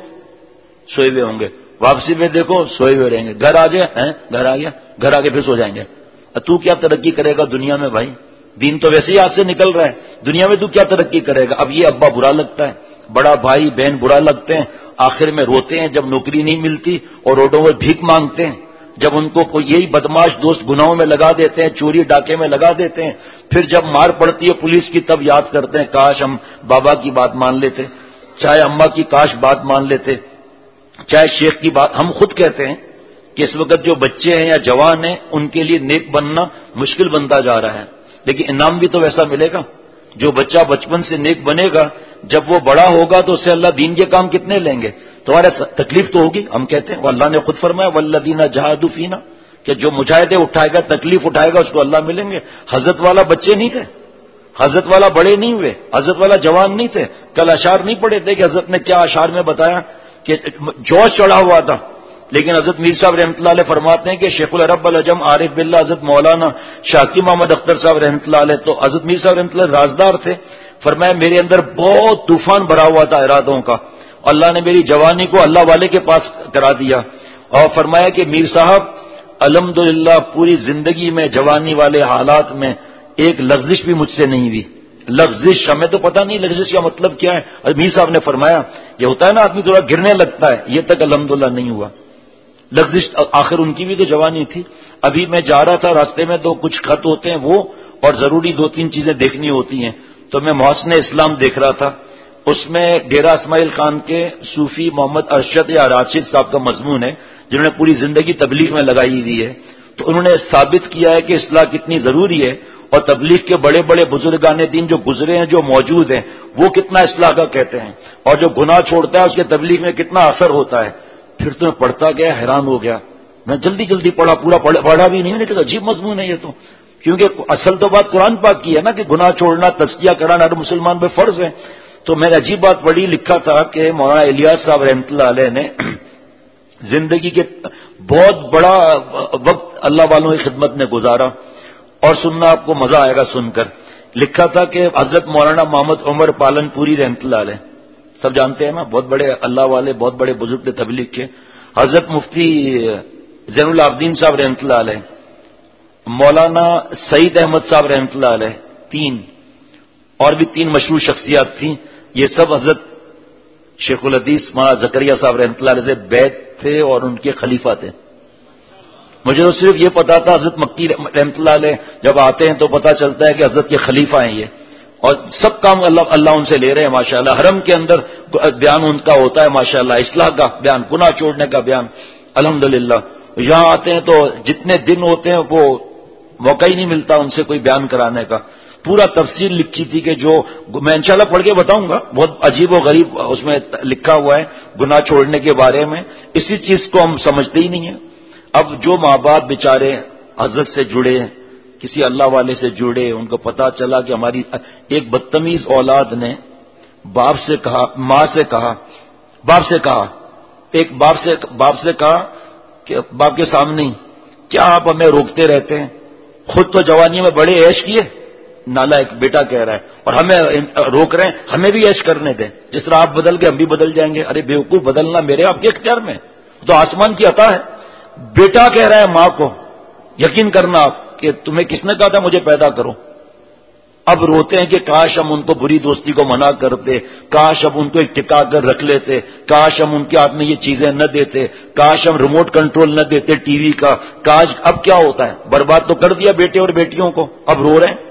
سوئے ہوئے ہوں گے، واپسی میں دیکھو سوئے ہوئے رہیں گے. گھر آ جائے ہیں گھر آ گیا، گھر آ کے پھر سو جائیں گے. تو کیا ترقی کرے گا دنیا میں بھائی؟ دین تو ویسے ہی ہاتھ سے نکل رہا ہے، دنیا میں تو کیا ترقی کرے گا؟ اب یہ ابا برا لگتا ہے، بڑا بھائی بہن برا لگتے ہیں، آخر میں روتے ہیں جب نوکری نہیں ملتی اور روڈوں میں بھیک مانگتے ہیں. جب ان کو یہی بدماش دوست گناہوں میں لگا دیتے ہیں، چوری ڈاکے میں لگا دیتے ہیں، پھر جب مار پڑتی ہے پولیس کی تب یاد کرتے ہیں کاش ہم بابا کی بات مان لیتے، چاہے اماں کی کاش بات مان لیتے، چاہے شیخ کی بات. ہم خود کہتے ہیں کہ اس وقت جو بچے ہیں یا جوان ہیں ان کے لیے نیک بننا مشکل بنتا جا رہا ہے، لیکن انعام بھی تو ویسا ملے گا. جو بچہ بچپن سے نیک بنے گا جب وہ بڑا ہوگا تو اس سے اللہ دین کے کام کتنے لیں گے؟ تمہارے تکلیف تو ہوگی. ہم کہتے ہیں وہ اللہ نے خود فرمایا والذین جاہدوا فینا، کہ جو مجاہدے اٹھائے گا تکلیف اٹھائے گا اس کو اللہ ملیں گے. حضرت والا بچے نہیں تھے، حضرت والا بڑے نہیں ہوئے، حضرت والا جوان نہیں تھے. کل اشعار نہیں پڑھے تھے کہ حضرت نے کیا اشعار میں بتایا کہ جوش چڑھا ہوا تھا. لیکن حضرت میر صاحب رحمۃ اللہ علیہ فرماتے ہیں کہ شیخ العرب العجم عارف باللہ حضرت مولانا شاکی محمد اختر صاحب رحمۃ اللہ علیہ، تو حضرت میر صاحب رحمۃ اللہ رازدار تھے. فرمایا میرے اندر بہت طوفان بھرا ہوا تھا ارادوں کا، اللہ نے میری جوانی کو اللہ والے کے پاس کرا دیا. اور فرمایا کہ میر صاحب الحمدللہ پوری زندگی میں جوانی والے حالات میں ایک لغزش بھی مجھ سے نہیں ہوئی. لغزش ہمیں تو پتہ نہیں لغزش کا مطلب کیا ہے. اور میر صاحب نے فرمایا یہ ہوتا ہے نا آدمی تھوڑا گرنے لگتا ہے، یہ تک الحمدللہ نہیں ہوا لغزش. آخر ان کی بھی تو جوانی تھی. ابھی میں جا رہا تھا راستے میں تو کچھ خط ہوتے ہیں وہ اور ضروری دو تین چیزیں دیکھنی ہوتی ہیں، تو میں محسن اسلام دیکھ رہا تھا. اس میں ڈیرہ اسماعیل خان کے صوفی محمد ارشد یا راشد صاحب کا مضمون ہے جنہوں نے پوری زندگی تبلیغ میں لگائی ہوئی ہے. تو انہوں نے ثابت کیا ہے کہ اصلاح کتنی ضروری ہے اور تبلیغ کے بڑے بڑے بزرگان دین جو گزرے ہیں جو موجود ہیں وہ کتنا اصلاح کا کہتے ہیں، اور جو گناہ چھوڑتا ہے اس کے تبلیغ میں کتنا اثر ہوتا ہے. پھر تو میں پڑھتا گیا، حیران ہو گیا. میں جلدی جلدی پڑھا، پورا پڑھا بھی نہیں، لیکن عجیب مضمون ہے یہ تو، کیونکہ اصل تو بات قرآن پاک کی ہے نا کہ گناہ چھوڑنا تزکیہ کرانا ہر مسلمان پہ فرض ہے. تو میں نے عجیب بات پڑھی، لکھا تھا کہ مولانا الیاس صاحب رحمۃ اللہ علیہ نے زندگی کے بہت بڑا وقت اللہ والوں کی خدمت میں گزارا، اور سننا آپ کو مزہ آئے گا سن کر. لکھا تھا کہ حضرت مولانا محمد عمر پالن پوری رحمۃ اللہ علیہ، سب جانتے ہیں نا، بہت بڑے اللہ والے، بہت بڑے بزرگ تھے تبلیغ کے. حضرت مفتی زین العابدین صاحب رحمۃ اللہ علیہ، مولانا سعید احمد صاحب رحمۃ اللہ علیہ، تین اور بھی تین مشہور شخصیات تھیں. یہ سب حضرت شیخ الحدیث مولانا زکریا صاحب رحمۃ اللہ علیہ سے بیعت تھے اور ان کے خلیفہ تھے. مجھے تو صرف یہ پتا تھا حضرت مکی رحمۃ اللہ علیہ جب آتے ہیں تو پتا چلتا ہے کہ حضرت کے خلیفہ ہیں یہ، اور سب کام اللہ اللہ ان سے لے رہے ہیں ماشاءاللہ. حرم کے اندر بیان ان کا ہوتا ہے ماشاءاللہ، اصلاح کا بیان، گناہ چھوڑنے کا بیان الحمدللہ. یہاں آتے ہیں تو جتنے دن ہوتے ہیں وہ موقع ہی نہیں ملتا ان سے کوئی بیان کرانے کا. پورا تفصیل لکھی تھی کہ جو میں انشاءاللہ پڑھ کے بتاؤں گا، بہت عجیب و غریب اس میں لکھا ہوا ہے گناہ چھوڑنے کے بارے میں. اسی چیز کو ہم سمجھتے ہی نہیں ہیں. اب جو ماں باپ بیچارے حضرت سے جڑے، کسی اللہ والے سے جڑے، ان کو پتا چلا کہ ہماری ایک بدتمیز اولاد نے باپ سے کہا، ماں سے کہا، باپ سے کہا، ایک باپ سے باپ سے کہا کہ باپ کے سامنے ہی، کیا آپ ہمیں روکتے رہتے ہیں؟ خود تو جوانی میں بڑے عیش کیے، نالا ایک بیٹا کہہ رہا ہے، اور ہمیں روک رہے ہیں، ہمیں بھی عیش کرنے دیں، جس طرح آپ بدل گئے ہم بھی بدل جائیں گے. ارے بیوقوف، بدلنا میرے آپ کے اختیار میں تو آسمان کی عطا ہے. بیٹا کہہ رہا ہے ماں کو، یقین کرنا آپ کہ تمہیں کس نے کہا تھا مجھے پیدا کرو. اب روتے ہیں کہ کاش ہم ان کو بری دوستی کو منع کرتے، کاش ہم ان کو ایک ٹکا کر رکھ لیتے، کاش ہم ان کے ہاتھ میں یہ چیزیں نہ دیتے، کاش ہم ریموٹ کنٹرول نہ دیتے ٹی وی کا، کاش. اب کیا ہوتا ہے؟ برباد تو کر دیا بیٹے اور بیٹیوں کو، اب رو رہے ہیں،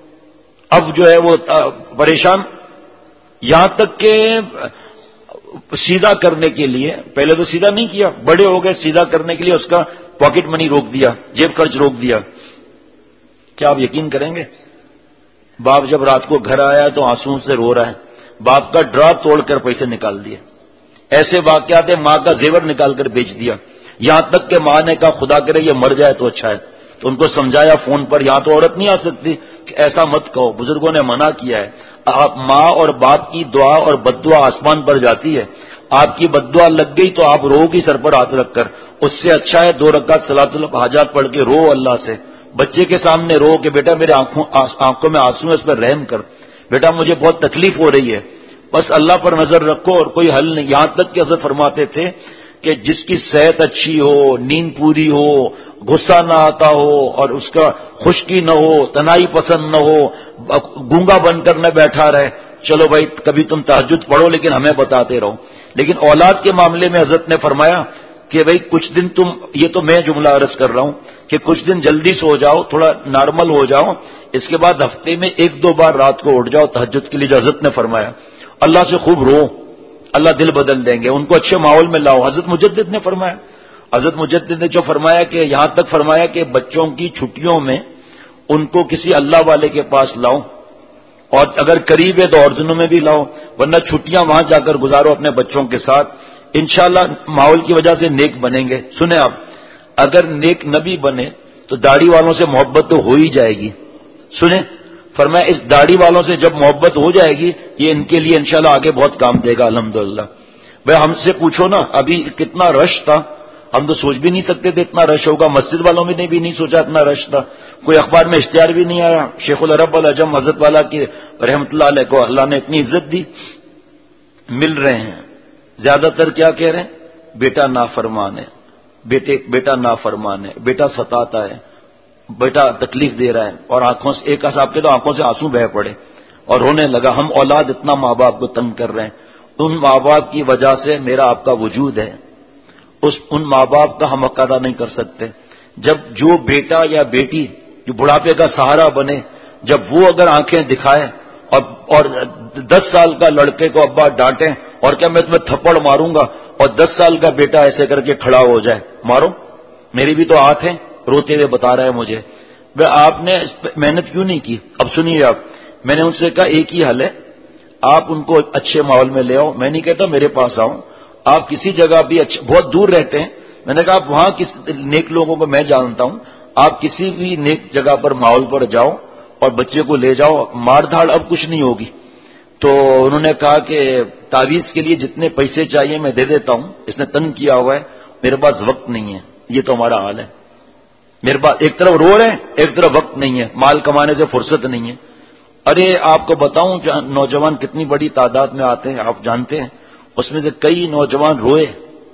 اب جو ہے وہ پریشان. یہاں تک کہ سیدھا کرنے کے لیے، پہلے تو سیدھا نہیں کیا، بڑے ہو گئے، سیدھا کرنے کے لیے اس کا پاکٹ منی روک دیا، جیب خرچ روک دیا. کیا آپ یقین کریں گے؟ باپ جب رات کو گھر آیا تو آنسو سے رو رہا ہے، باپ کا ڈرا توڑ کر پیسے نکال دیے. ایسے واقعات ماں کا زیور نکال کر بیچ دیا، یہاں تک کہ ماں نے کہا خدا کرے یہ مر جائے تو اچھا ہے، تو ان کو سمجھایا فون پر، یہاں تو عورت نہیں آ سکتی کہ ایسا مت کہو، بزرگوں نے منع کیا ہے۔ آپ ماں اور باپ کی دعا اور بد دعا آسمان پر جاتی ہے، آپ کی بد دعا لگ گئی تو آپ رو گی سر پر ہاتھ رکھ کر، اس سے اچھا ہے دو رکعت صلاۃ الحاجات پڑھ کے رو اللہ سے، بچے کے سامنے رو کہ بیٹا میرے آنکھوں آنکھوں میں آنسو ہے، اس پر رحم کر، بیٹا مجھے بہت تکلیف ہو رہی ہے، بس اللہ پر نظر رکھو اور کوئی حل نہیں۔ یہاں تک کہ حضرت فرماتے تھے کہ جس کی صحت اچھی ہو، نیند پوری ہو، غصہ نہ آتا ہو اور اس کا خشکی نہ ہو، تنہائی پسند نہ ہو، گونگا بن کر نہ بیٹھا رہے، چلو بھائی کبھی تم تہجد پڑھو لیکن ہمیں بتاتے رہو۔ لیکن اولاد کے معاملے میں حضرت نے فرمایا کہ بھئی کچھ دن تم، یہ تو میں جملہ عرض کر رہا ہوں کہ کچھ دن جلدی سو جاؤ، تھوڑا نارمل ہو جاؤ، اس کے بعد ہفتے میں ایک دو بار رات کو اٹھ جاؤ تہجد کے لیے، جو حضرت نے فرمایا۔ اللہ سے خوب رو، اللہ دل بدل دیں گے، ان کو اچھے ماحول میں لاؤ۔ حضرت مجدد نے فرمایا، حضرت مجدد نے جو فرمایا کہ یہاں تک فرمایا کہ بچوں کی چھٹیوں میں ان کو کسی اللہ والے کے پاس لاؤ، اور اگر قریب ہے تو اور دنوں میں بھی لاؤ، ورنہ چھٹیاں وہاں جا کر گزارو اپنے بچوں کے ساتھ، انشاءاللہ ماحول کی وجہ سے نیک بنیں گے۔ سنیں آپ، اگر نیک نبی بنے تو داڑھی والوں سے محبت تو ہو ہی جائے گی۔ سنیں فرمایا اس داڑھی والوں سے جب محبت ہو جائے گی یہ ان کے لیے انشاءاللہ آگے بہت کام دے گا الحمدللہ۔ بھائی ہم سے پوچھو نا، ابھی کتنا رش تھا، ہم تو سوچ بھی نہیں سکتے تھے اتنا رش ہوگا، مسجد والوں نے بھی نہیں سوچا اتنا رش تھا، کوئی اخبار میں اشتہار بھی نہیں آیا۔ شیخ العرب العجم حضرت والا کی رحمت اللہ علیہ کو اللہ نے اتنی عزت دی، مل رہے ہیں، زیادہ تر کیا کہہ رہے ہیں؟ بیٹا نافرمان ہے، بیٹے بیٹا نافرمان ہے، بیٹا ستاتا ہے، بیٹا تکلیف دے رہا ہے، اور آنکھوں سے ایک صاحب کے تو آنکھوں سے آنسو بہہ پڑے اور رونے لگا، ہم اولاد اتنا ماں باپ کو تنگ کر رہے ہیں، ان ماں باپ کی وجہ سے میرا آپ کا وجود ہے، اس ان ماں باپ کا ہم حق ادا نہیں کر سکتے۔ جب جو بیٹا یا بیٹی جو بڑھاپے کا سہارا بنے، جب وہ اگر آنکھیں دکھائے اور اور دس سال کا لڑکے کو ابا ڈانٹیں اور کیا میں تمہیں تھپڑ ماروں گا، اور دس سال کا بیٹا ایسے کر کے کھڑا ہو جائے، مارو میری بھی تو ہاتھ ہے، روتے ہوئے بتا رہا ہے مجھے، آپ نے محنت کیوں نہیں کی؟ اب سنیے آپ، میں نے ان سے کہا ایک ہی حل ہے، آپ ان کو اچھے ماحول میں لے آؤ، میں نہیں کہتا میرے پاس آؤ، آپ کسی جگہ بھی اچھے بہت دور رہتے ہیں، میں نے کہا آپ وہاں کس نیک لوگوں کو میں جانتا ہوں، آپ کسی بھی نیک جگہ پر ماحول پر جاؤ اور بچے کو لے جاؤ، مار دھاڑ اب کچھ نہیں ہوگی۔ تو انہوں نے کہا کہ تعویذ کے لیے جتنے پیسے چاہیے میں دے دیتا ہوں، اس نے تنگ کیا ہوا ہے، میرے پاس وقت نہیں ہے، یہ تو ہمارا حال ہے، میرے پاس ایک طرف رو رہے ہیں ایک طرف وقت نہیں ہے، مال کمانے سے فرصت نہیں ہے۔ ارے آپ کو بتاؤں نوجوان کتنی بڑی تعداد میں آتے ہیں، آپ جانتے ہیں، اس میں سے کئی نوجوان روئے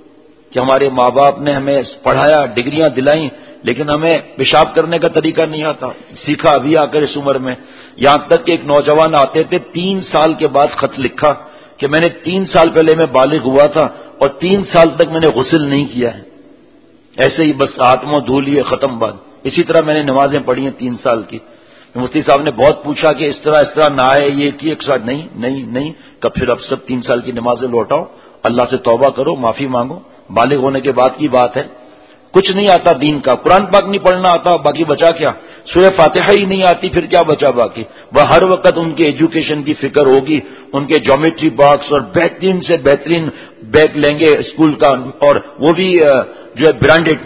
کہ ہمارے ماں باپ نے ہمیں پڑھایا، ڈگریاں دلائیں، لیکن ہمیں پیشاب کرنے کا طریقہ نہیں آتا، سیکھا ابھی آ کر اس عمر میں۔ یہاں تک کہ ایک نوجوان آتے تھے تین سال کے بعد خط لکھا کہ میں نے تین سال پہلے میں بالغ ہوا تھا اور تین سال تک میں نے غسل نہیں کیا ہے، ایسے ہی بس ہاتھ منہ دھو لیے ختم بات، اسی طرح میں نے نمازیں پڑھی ہیں تین سال کی۔ مفتی صاحب نے بہت پوچھا کہ اس طرح اس طرح نہ ہے یہ کی ایک ساتھ، نہیں نہیں نہیں، کب پھر اب سب تین سال کی نمازیں لوٹاؤ، اللہ سے توبہ کرو، معافی مانگو، بالغ ہونے کے بعد کی بات ہے۔ کچھ نہیں آتا دین کا، قرآن پاک نہیں پڑھنا آتا، باقی بچا کیا؟ سورہ فاتحہ ہی نہیں آتی، پھر کیا بچا باقی؟ وہ ہر وقت ان کے ایجوکیشن کی فکر ہوگی، ان کے جیومیٹری باکس اور بہترین سے بہترین بیگ لیں گے اسکول کا، اور وہ بھی جو ہے برانڈیڈ،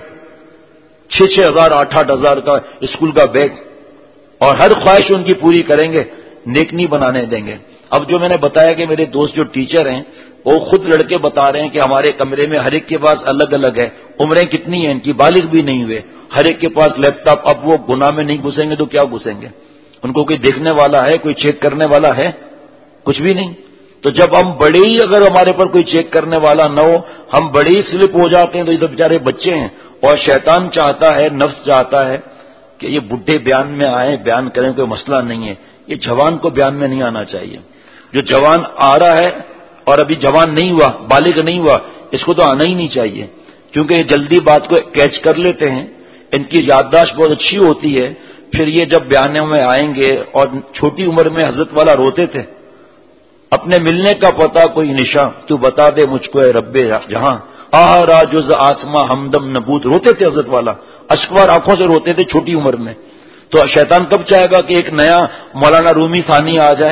چھ چھ ہزار آٹھ آٹھ ہزار کا اسکول کا بیگ، اور ہر خواہش ان کی پوری کریں گے، نیک نہیں بنانے دیں گے۔ اب جو میں نے بتایا کہ میرے دوست جو ٹیچر ہیں وہ خود لڑکے بتا رہے ہیں کہ ہمارے کمرے میں ہر ایک کے پاس الگ الگ ہے، عمریں کتنی ہیں ان کی، بالغ بھی نہیں ہوئے، ہر ایک کے پاس لیپ ٹاپ، اب وہ گناہ میں نہیں گھسیں گے تو کیا گھسیں گے؟ ان کو کوئی دیکھنے والا ہے، کوئی چیک کرنے والا ہے؟ کچھ بھی نہیں۔ تو جب ہم بڑے ہی اگر ہمارے پر کوئی چیک کرنے والا نہ ہو، ہم بڑے ہی سلپ ہو جاتے ہیں، تو یہ تو بیچارے بچے ہیں، اور شیطان چاہتا ہے، نفس چاہتا ہے کہ یہ بڈھے بیان میں آئیں، بیان کریں، کوئی مسئلہ نہیں ہے، یہ جوان کو بیان میں نہیں آنا چاہیے۔ جو جوان آ رہا ہے اور ابھی جوان نہیں ہوا، بالغ نہیں ہوا، اس کو تو آنا ہی نہیں چاہیے، کیونکہ یہ جلدی بات کو کیچ کر لیتے ہیں، ان کی یادداشت بہت اچھی ہوتی ہے، پھر یہ جب بیانوں میں آئیں گے، اور چھوٹی عمر میں حضرت والا روتے تھے، اپنے ملنے کا پتہ کوئی نشاں تو بتا دے مجھ کو اے رب جہاں، آہ راجز آسماں ہمدم نبوت، روتے تھے حضرت والا، اشکوار آنکھوں سے روتے تھے چھوٹی عمر میں۔ تو شیطان کب چاہے گا کہ ایک نیا مولانا رومی ثانی آ جائے،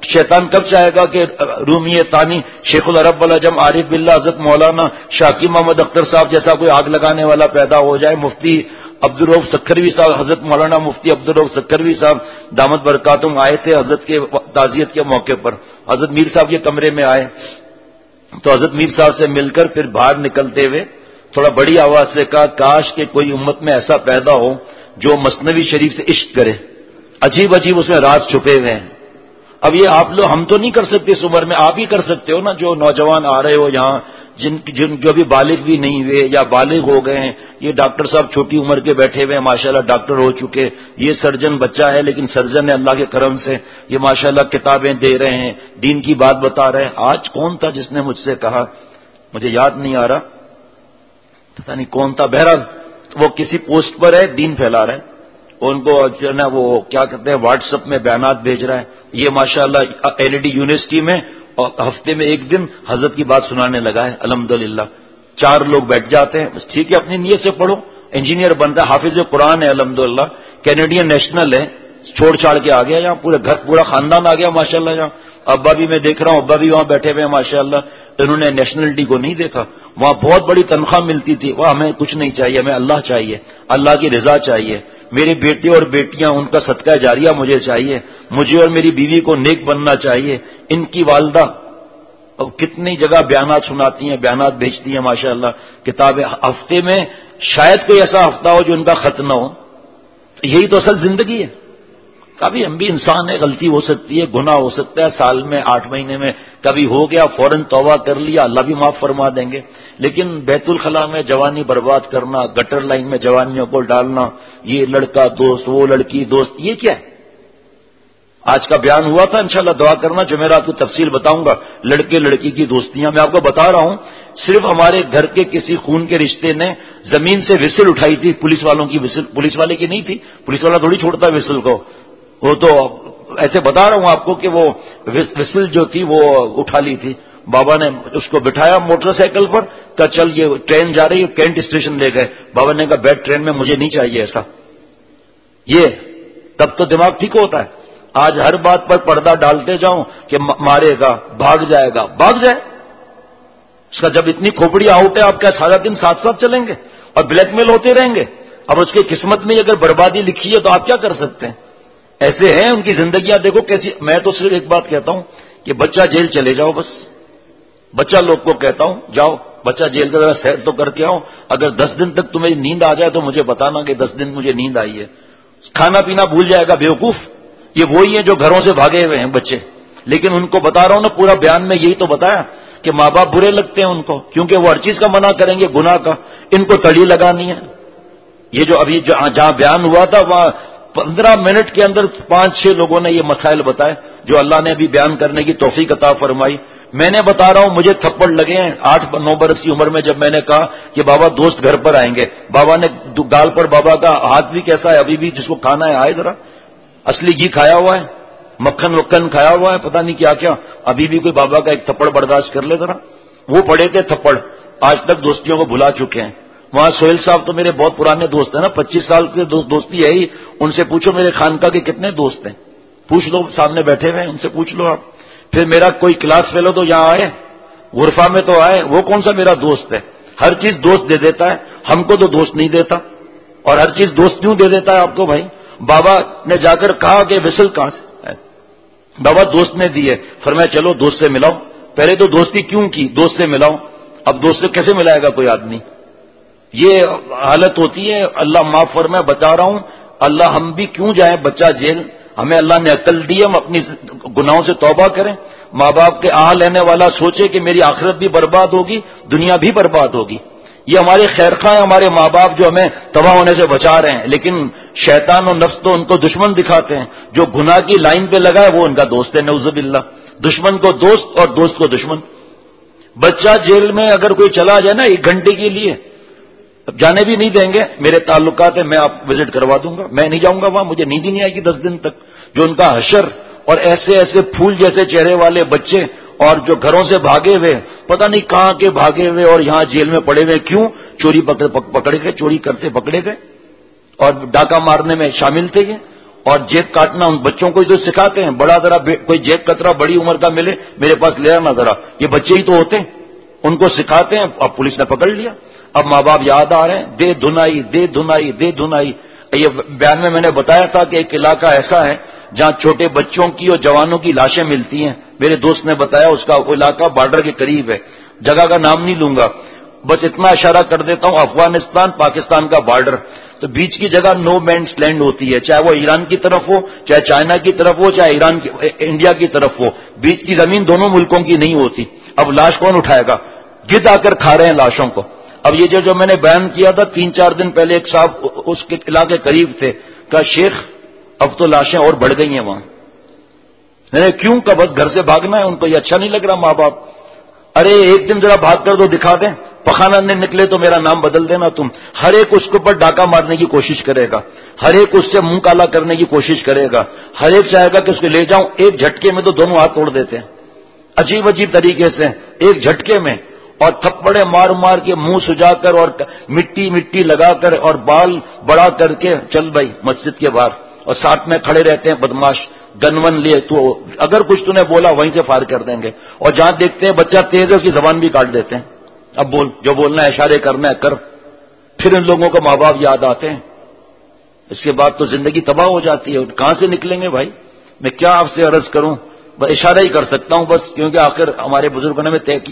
شیطان کب چاہے گا کہ رومی ثانی شیخ العرب والعجم عارف باللہ حضرت مولانا شاکی محمد اختر صاحب جیسا کوئی آگ لگانے والا پیدا ہو جائے، مفتی عبدالرؤف سکھروی صاحب، حضرت مولانا مفتی عبدالرؤف سکھروی صاحب دامت برکاتہم آئے تھے حضرت کے تعزیت کے موقع پر، حضرت میر صاحب کے کمرے میں آئے تو حضرت میر صاحب سے مل کر پھر باہر نکلتے ہوئے تھوڑا بڑی آواز سے کہا کاش کہ کوئی امت میں ایسا پیدا ہو جو مثنوی شریف سے عشق کرے، عجیب عجیب اس میں راز چھپے ہوئے ہیں۔ اب یہ آپ لوگ ہم تو نہیں کر سکتے اس عمر میں، آپ ہی کر سکتے ہو نا، جو نوجوان آ رہے ہو یہاں جن جن جو بھی بالغ بھی نہیں ہوئے یا بالغ ہو گئے ہیں، یہ ڈاکٹر صاحب چھوٹی عمر کے بیٹھے ہوئے ہیں ماشاءاللہ ڈاکٹر ہو چکے، یہ سرجن بچہ ہے لیکن سرجن ہے اللہ کے کرم سے، یہ ماشاءاللہ کتابیں دے رہے ہیں، دین کی بات بتا رہے ہیں۔ آج کون تھا جس نے مجھ سے کہا، مجھے یاد نہیں آ رہا، پتہ نہیں کون تھا، بہرحال وہ کسی پوسٹ پر ہے، دین پھیلا رہے ہیں، ان کو جو ہے نا وہ کیا کہتے ہیں واٹس ایپ میں بیانات بھیج رہا ہے، یہ ماشاءاللہ ایل ای ڈی یونیورسٹی میں اور ہفتے میں ایک دن حضرت کی بات سنانے لگا ہے الحمدللہ، چار لوگ بیٹھ جاتے ہیں، بس ٹھیک ہے اپنی نیت سے پڑھو، انجینئر بنتا ہے، حافظ قرآن ہے الحمدللہ، کینیڈین نیشنل ہے، چھوڑ چھاڑ کے آ گیا یہاں، پورے گھر پورا خاندان آ گیا ماشاءاللہ یہاں، ابا بھی میں دیکھ رہا ہوں، ابا بھی وہاں بیٹھے ہوئے ہیں ماشاءاللہ، انہوں نے نیشنلٹی کو نہیں دیکھا، وہاں بہت بڑی تنخواہ ملتی تھی، وہ ہمیں کچھ نہیں چاہیے، ہمیں اللہ چاہیے، اللہ کی رضا چاہیے، میرے بیٹے اور بیٹیاں ان کا صدقہ جاریہ مجھے چاہیے، مجھے اور میری بیوی کو نیک بننا چاہیے، ان کی والدہ اب کتنی جگہ بیانات سناتی ہیں، بیانات بھیجتی ہیں ماشاءاللہ، کتابیں، ہفتے میں شاید کوئی ایسا ہفتہ ہو جو ان کا خط نہ ہو، یہی تو اصل زندگی ہے۔ کبھی ہم بھی انسان ہے، غلطی ہو سکتی ہے، گناہ ہو سکتا ہے، سال میں آٹھ مہینے میں کبھی ہو گیا، فوراً توبہ کر لیا، اللہ بھی معاف فرما دیں گے، لیکن بیت الخلاء میں جوانی برباد کرنا، گٹر لائن میں جوانیوں کو ڈالنا، یہ لڑکا دوست وہ لڑکی دوست، یہ کیا ہے؟ آج کا بیان ہوا تھا، انشاءاللہ دعا کرنا، جمعرات کو تفصیل بتاؤں گا، لڑکے لڑکی کی دوستیاں، میں آپ کو بتا رہا ہوں، صرف ہمارے گھر کے کسی خون کے رشتے نے زمین سے وسل اٹھائی تھی، پولیس والوں کی وسل، پولیس والے کی نہیں تھی، پولیس والا تھوڑی چھوڑتا ہے وسل کو، وہ تو ایسے بتا رہا ہوں آپ کو کہ وہ وسل جو تھی وہ اٹھا لی تھی، بابا نے اس کو بٹھایا موٹر سائیکل پر، کہا چل یہ ٹرین جا رہی ہے، کینٹ اسٹیشن لے گئے، بابا نے کہا بیٹھ ٹرین میں، مجھے نہیں چاہیے ایسا، یہ تب تو دماغ ٹھیک ہوتا ہے۔ آج ہر بات پر پردہ ڈالتے جاؤں کہ مارے گا، بھاگ جائے گا، بھاگ جائے، اس کا جب اتنی کھوپڑی آؤٹ ہے آپ کیا سارا دن ساتھ ساتھ چلیں گے اور بلیک میل ہوتے رہیں گے؟ اب اس کی قسمت میں اگر بربادی لکھی ہے تو آپ کیا کر سکتے ہیں؟ ایسے ہیں ان کی زندگیاں، دیکھو کیسی۔ میں تو صرف ایک بات کہتا ہوں کہ بچہ جیل چلے جاؤ، بس بچہ لوگ کو کہتا ہوں جاؤ بچہ جیل کا ذرا سیر تو کر کے آؤ، اگر دس دن تک تمہیں نیند آ جائے تو مجھے بتانا کہ دس دن مجھے نیند آئی ہے، کھانا پینا بھول جائے گا بیوقوف۔ یہ وہی ہیں جو گھروں سے بھاگے ہوئے ہیں بچے، لیکن ان کو بتا رہا ہوں نا، پورا بیان میں یہی تو بتایا کہ ماں باپ برے لگتے ہیں ان کو، کیونکہ وہ ہر چیز کا منع کریں گے گناہ کا، ان کو تڑی لگانی ہے۔ یہ جو ابھی جہاں بیان ہوا تھا وہاں پندرہ منٹ کے اندر پانچ چھ لوگوں نے یہ مسائل بتائے جو اللہ نے ابھی بیان کرنے کی توفیق عطا فرمائی۔ میں نے بتا رہا ہوں مجھے تھپڑ لگے ہیں آٹھ نو برس کی عمر میں، جب میں نے کہا کہ بابا دوست گھر پر آئیں گے، بابا نے گال پر بابا کا ہاتھ بھی کیسا ہے، ابھی بھی جس کو کھانا ہے آئے ذرا، اصلی گھی کھایا ہوا ہے، مکھن وکھن کھایا ہوا ہے، پتہ نہیں کیا کیا، ابھی بھی کوئی بابا کا ایک تھپڑ برداشت کر لے ذرا۔ وہ پڑے تھے تھپڑ، آج تک دوستیوں کو بھلا چکے ہیں۔ وہاں سہیل صاحب تو میرے بہت پرانے دوست ہیں نا، پچیس سال کے دوستی ہے ہی، ان سے پوچھو میرے خانقاہ کے کتنے دوست ہیں، پوچھ لو، سامنے بیٹھے ہوئے ہیں، ان سے پوچھ لو آپ۔ پھر میرا کوئی کلاس فیلو تو یہاں آئے، غرفہ میں تو آئے، وہ کون سا میرا دوست ہے؟ ہر چیز دوست دے دیتا ہے، ہم کو تو دوست نہیں دیتا، اور ہر چیز دوست کیوں دے دیتا ہے آپ کو بھائی؟ بابا نے جا کر کہا کہ وسل کہاں سے ہے؟ بابا دوست نے دی ہے، فرمایا چلو دوست سے ملاؤ، پہلے تو دوستی کیوں کی، دوست سے ملاؤ، اب دوست سے کیسے ملائے گا کوئی آدمی؟ یہ حالت ہوتی ہے، اللہ معاف فرمائے، بتا رہا ہوں، اللہ ہم بھی کیوں جائیں بچہ جیل، ہمیں اللہ نے عقل دی، ہم اپنی گناہوں سے توبہ کریں۔ ماں باپ کے آہ لینے والا سوچے کہ میری آخرت بھی برباد ہوگی، دنیا بھی برباد ہوگی۔ یہ ہمارے خیر خواہ ہیں، ہمارے ماں باپ جو ہمیں تباہ ہونے سے بچا رہے ہیں، لیکن شیطان اور نفس تو ان کو دشمن دکھاتے ہیں، جو گناہ کی لائن پہ لگا ہے وہ ان کا دوست ہے، نعوذ باللہ، دشمن کو دوست اور دوست کو دشمن۔ بچہ جیل میں اگر کوئی چلا جائے نا ایک گھنٹے کے لیے، اب جانے بھی نہیں دیں گے، میرے تعلقات ہیں، میں آپ وزٹ کروا دوں گا، میں نہیں جاؤں گا وہاں، مجھے نیند ہی نہیں آئے گی دس دن تک۔ جو ان کا حشر اور ایسے ایسے پھول جیسے چہرے والے بچے، اور جو گھروں سے بھاگے ہوئے، پتہ نہیں کہاں کے بھاگے ہوئے اور یہاں جیل میں پڑے ہوئے، کیوں؟ چوری پکڑے گئے، چوری کرتے پکڑے گئے اور ڈاکہ مارنے میں شامل تھے یہ، اور جیب کاٹنا ان بچوں کو ہی تو سکھاتے ہیں. بڑا ذرا کوئی جیب کترا بڑی عمر کا ملے میرے پاس لے آنا ذرا, یہ بچے ہی تو ہوتے ہیں, ان کو سکھاتے ہیں. اب پولیس نے پکڑ لیا, اب ماں باپ یاد آ رہے ہیں, دے دھنائی دے دھنائی دے دھنائی. یہ بیان میں میں نے بتایا تھا کہ ایک علاقہ ایسا ہے جہاں چھوٹے بچوں کی اور جوانوں کی لاشیں ملتی ہیں. میرے دوست نے بتایا اس کا علاقہ بارڈر کے قریب ہے, جگہ کا نام نہیں لوں گا, بس اتنا اشارہ کر دیتا ہوں, افغانستان پاکستان کا بارڈر. تو بیچ کی جگہ نو مینس لینڈ ہوتی ہے, چاہے وہ ایران کی طرف ہو, چاہے چائنا کی طرف ہو, چاہے ایران کی انڈیا کی طرف ہو. بیچ کی زمین دونوں ملکوں کی نہیں ہوتی. اب لاش کون اٹھائے گا؟ گد آ کر کھا رہے ہیں لاشوں کو. اب یہ جو جو میں نے بیان کیا تھا تین چار دن پہلے, ایک صاحب اس کے علاقے قریب تھے, کہا شیخ اب تو لاشیں اور بڑھ گئی ہیں وہاں. میں نے کیوں؟ کہ بس گھر سے بھاگنا ہے, ان کو یہ اچھا نہیں لگ رہا ماں باپ. ارے ایک دن ذرا بھاگ کر تو دکھا دیں, پخانا نہیں نکلے تو میرا نام بدل دینا تم. ہر ایک اس کے اوپر ڈاکہ مارنے کی کوشش کرے گا, ہر ایک اس سے منہ کالا کرنے کی کوشش کرے گا, ہر ایک چاہے گا کہ اس کو لے جاؤں. ایک جھٹکے میں تو دونوں ہاتھ توڑ دیتے ہیں عجیب عجیب طریقے سے, ایک جھٹکے میں. اور تھپڑے مار مار کے منہ سجا کر اور مٹی مٹی لگا کر اور بال بڑا کر کے چل بھائی مسجد کے باہر, اور ساتھ میں کھڑے رہتے ہیں بدماش, گن ون لیے تو اگر کچھ تو نے بولا وہیں سے فار کر دیں گے. اور جہاں دیکھتے ہیں بچہ تیز ہے اس کی زبان بھی کاٹ دیتے ہیں, اب بول جو بولنا ہے, اشارے کرنا ہے کر. پھر ان لوگوں کو ماں باپ یاد آتے ہیں. اس کے بعد تو زندگی تباہ ہو جاتی ہے. کہاں سے نکلیں گے بھائی؟ میں کیا آپ سے عرض کروں, اشارہ ہی کر سکتا ہوں بس, کیونکہ آخر ہمارے بزرگوں نے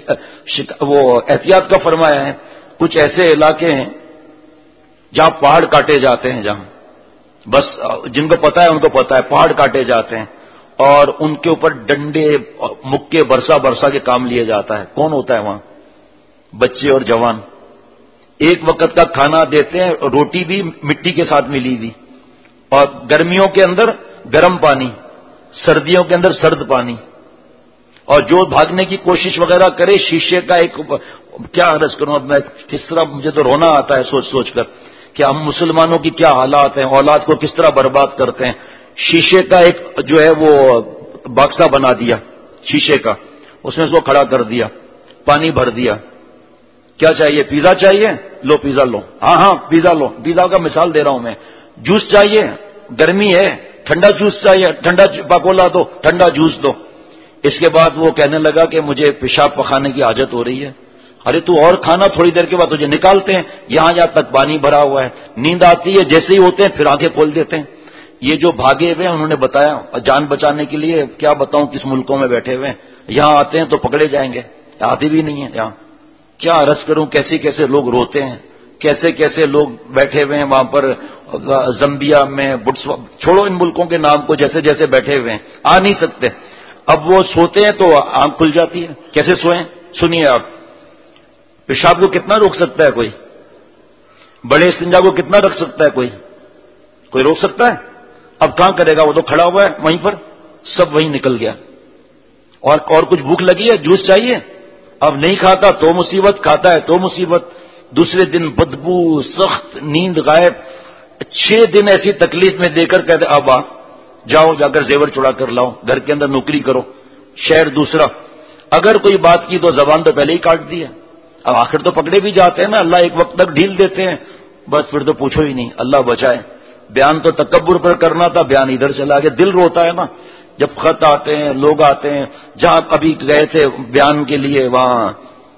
وہ احتیاط کا فرمایا ہے. کچھ ایسے علاقے ہیں جہاں پہاڑ کاٹے جاتے ہیں, جہاں بس جن کو پتا ہے ان کو پتا ہے, پہاڑ کاٹے جاتے ہیں اور ان کے اوپر ڈنڈے مکے برسا برسا کے کام لیے جاتا ہے. کون ہوتا ہے وہاں؟ بچے اور جوان. ایک وقت کا کھانا دیتے ہیں, روٹی بھی مٹی کے ساتھ ملی ہوئی, اور گرمیوں کے اندر گرم پانی, سردیوں کے اندر سرد پانی. اور جو بھاگنے کی کوشش وغیرہ کرے, شیشے کا ایک کیا عرض کروں اب میں, کس طرح مجھے تو رونا آتا ہے سوچ سوچ کر کہ ہم مسلمانوں کی کیا حالات ہیں, اولاد کو کس طرح برباد کرتے ہیں. شیشے کا ایک جو ہے وہ باکسا بنا دیا شیشے کا, اس میں اس کو کھڑا کر دیا, پانی بھر دیا. کیا چاہیے؟ پیزا چاہیے؟ لو پیزا لو. ہاں ہاں پیزا لو. پیزا کا مثال دے رہا ہوں میں. جوس چاہیے؟ گرمی ہے, ٹھنڈا جوس چاہیے, ٹھنڈا پکولا دو, ٹھنڈا جوس دو. اس کے بعد وہ کہنے لگا کہ مجھے پیشاب پخانے کی عادت ہو رہی ہے. ارے تو اور کھانا, تھوڑی دیر کے بعد تجھے نکالتے ہیں, یہاں یہاں تک پانی بھرا ہوا ہے. نیند آتی ہے, جیسے ہی ہوتے ہیں پھر آنکھیں کھول دیتے ہیں. یہ جو بھاگے ہوئے ہیں انہوں نے بتایا, جان بچانے کے لیے کیا بتاؤں کس ملکوں میں بیٹھے ہوئے ہیں, یہاں آتے ہیں تو پکڑے جائیں گے, آتے بھی نہیں ہیں یہاں. کیا عرض کروں کیسے کیسے لوگ روتے ہیں, کیسے کیسے لوگ بیٹھے ہوئے ہیں وہاں پر زمبیا میں, بٹسوا, چھوڑو ان ملکوں کے نام کو, جیسے جیسے بیٹھے ہوئے ہیں, آ نہیں سکتے. اب وہ سوتے ہیں تو آنکھ کھل جاتی ہے. کیسے سوئیں؟ سنیے آپ, پیشاب کو کتنا روک سکتا ہے کوئی؟ بڑے استنجا کو کتنا رکھ سکتا ہے کوئی؟ کوئی روک سکتا ہے؟ اب کہاں کرے گا, وہ تو کھڑا ہوا ہے وہیں پر, سب وہیں نکل گیا. اور اور کچھ بھوک لگی ہے, جوس چاہیے, اب نہیں کھاتا تو مصیبت, کھاتا ہے تو مصیبت. دوسرے دن بدبو, سخت, نیند غائب. چھ دن ایسی تکلیف میں دے کر کہتے اب آ جاؤ, جا کر زیور چڑا کر لاؤ, گھر کے اندر نوکری کرو, شہر دوسرا. اگر کوئی بات کی تو زبان تو پہلے ہی کاٹ دی ہے. اب آخر تو پکڑے بھی جاتے ہیں نا, اللہ ایک وقت تک ڈھیل دیتے ہیں, بس پھر تو پوچھو ہی نہیں, اللہ بچائے. بیان تو تکبر پر کرنا تھا, بیان ادھر چلا گیا. دل روتا ہے نا جب خط آتے ہیں, لوگ آتے ہیں. جہاں ابھی گئے تھے بیان کے لیے وہاں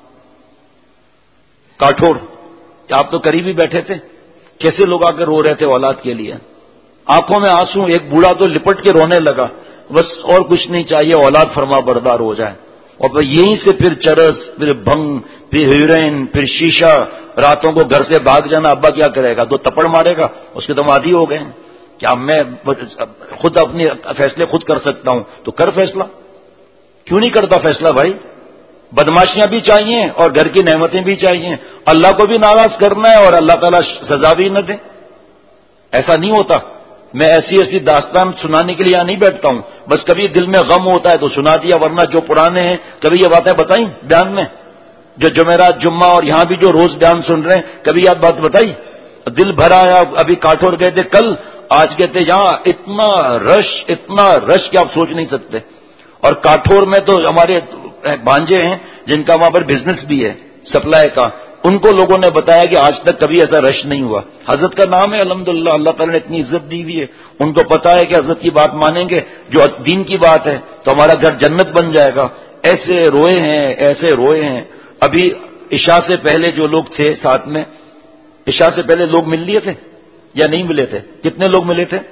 کاٹھوڑ, آپ تو قریب ہی بیٹھے تھے, کیسے لوگ آ کے رو رہے تھے اولاد کے لیے, آنکھوں میں آنسو. ایک بوڑھا تو لپٹ کے رونے لگا, بس اور کچھ نہیں چاہیے, اولاد فرما بردار ہو جائے. اور پھر یہیں سے پھر چرس, پھر بھنگ, پھر ہیروئن, پھر شیشہ, راتوں کو گھر سے بھاگ جانا. ابا کیا کرے گا, تو تپڑ مارے گا, اس کے تو عادی ہو گئے ہیں. کیا میں خود اپنے فیصلے خود کر سکتا ہوں تو کر فیصلہ, کیوں نہیں کرتا فیصلہ بھائی؟ بدماشیاں بھی چاہیے اور گھر کی نعمتیں بھی چاہیے. اللہ کو بھی ناراض کرنا ہے اور اللہ تعالیٰ سزا بھی نہ دے, ایسا نہیں ہوتا. میں ایسی ایسی داستان سنانے کے لیے یہاں نہیں بیٹھتا ہوں, بس کبھی دل میں غم ہوتا ہے تو سنا دیا, ورنہ جو پرانے ہیں کبھی یہ باتیں بتائیں بیان میں, جو جمعرات جمعہ اور یہاں بھی جو روز بیان سن رہے ہیں, کبھی یاد بات بتائی؟ دل بھرا آیا. ابھی کاٹھور گئے تھے کل, آج کہتے یہاں اتنا رش, اتنا رش کہ آپ سوچ نہیں سکتے. اور کاٹھور میں تو ہمارے بھانجے ہیں جن کا وہاں پر بزنس بھی ہے سپلائی کا, ان کو لوگوں نے بتایا کہ آج تک کبھی ایسا رش نہیں ہوا. حضرت کا نام ہے الحمدللہ, اللہ تعالیٰ نے اتنی عزت دی ہوئی ہے. ان کو پتا ہے کہ حضرت کی بات مانیں گے جو دین کی بات ہے تو ہمارا گھر جنت بن جائے گا. ایسے روئے ہیں, ایسے روئے ہیں. ابھی عشاء سے پہلے جو لوگ تھے ساتھ میں, عشاء سے پہلے لوگ مل لیے تھے یا نہیں ملے تھے؟ کتنے لوگ ملے تھے؟